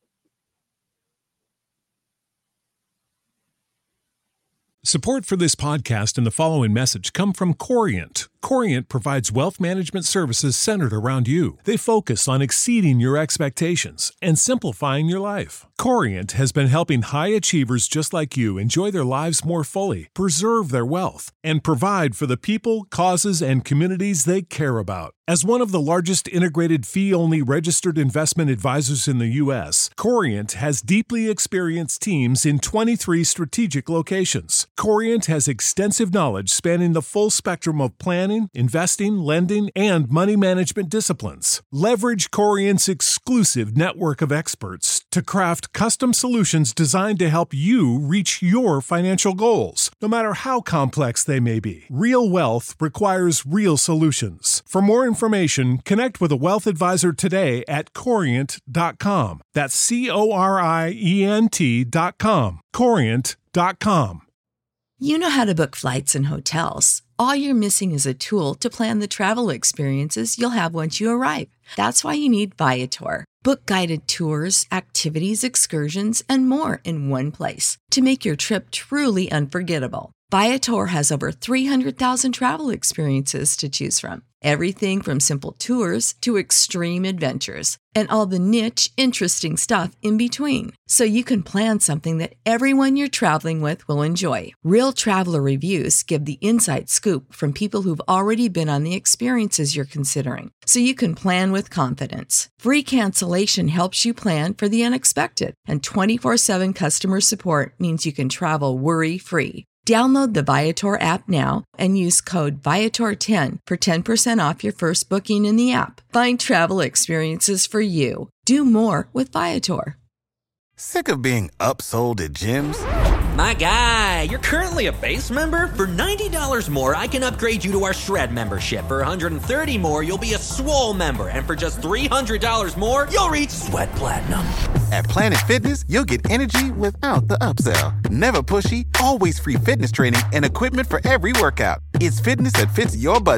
S2: Support for this podcast and the following message come from Corient. Corient provides wealth management services centered around you. They focus on exceeding your expectations and simplifying your life. Corient has been helping high achievers just like you enjoy their lives more fully, preserve their wealth, and provide for the people, causes, and communities they care about. As one of the largest integrated fee-only registered investment advisors in the U S, Corient has deeply experienced teams in twenty-three strategic locations. Corient has extensive knowledge spanning the full spectrum of planning, investing, lending, and money management disciplines. Leverage Corient's exclusive network of experts to craft custom solutions designed to help you reach your financial goals, no matter how complex they may be. Real wealth requires real solutions. For more information, connect with a wealth advisor today at corient dot com. That's C O R I E N T dot com. corient dot com.
S1: You know how to book flights and hotels. All you're missing is a tool to plan the travel experiences you'll have once you arrive. That's why you need Viator. Book guided tours, activities, excursions, and more in one place to make your trip truly unforgettable. Viator has over three hundred thousand travel experiences to choose from. Everything from simple tours to extreme adventures and all the niche, interesting stuff in between. So you can plan something that everyone you're traveling with will enjoy. Real traveler reviews give the inside scoop from people who've already been on the experiences you're considering. So you can plan with confidence. Free cancellation helps you plan for the unexpected. And twenty-four seven customer support means you can travel worry-free. Download the Viator app now and use code Viator ten for ten percent off your first booking in the app. Find travel experiences for you. Do more with Viator.
S12: Sick of being upsold at gyms?
S13: My guy, you're currently a base member. For ninety dollars more, I can upgrade you to our Shred membership. For one hundred thirty dollars more, you'll be a Swole member. And for just three hundred dollars more, you'll reach Sweat Platinum.
S12: At Planet Fitness, you'll get energy without the upsell. Never pushy, always free fitness training and equipment for every workout. It's fitness that fits your budget.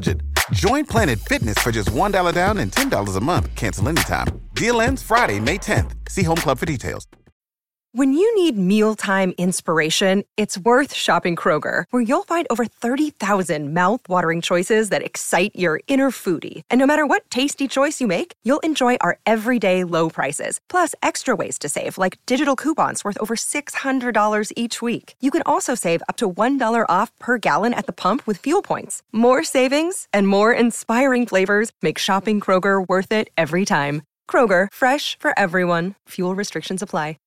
S12: Join Planet Fitness for just one dollar down and ten dollars a month. Cancel anytime. Deal ends Friday, May tenth. See Home Club for details.
S7: When you need mealtime inspiration, it's worth shopping Kroger, where you'll find over thirty thousand mouth-watering choices that excite your inner foodie. And no matter what tasty choice you make, you'll enjoy our everyday low prices, plus extra ways to save, like digital coupons worth over six hundred dollars each week. You can also save up to one dollar off per gallon at the pump with fuel points. More savings and more inspiring flavors make shopping Kroger worth it every time. Kroger, fresh for everyone. Fuel restrictions apply.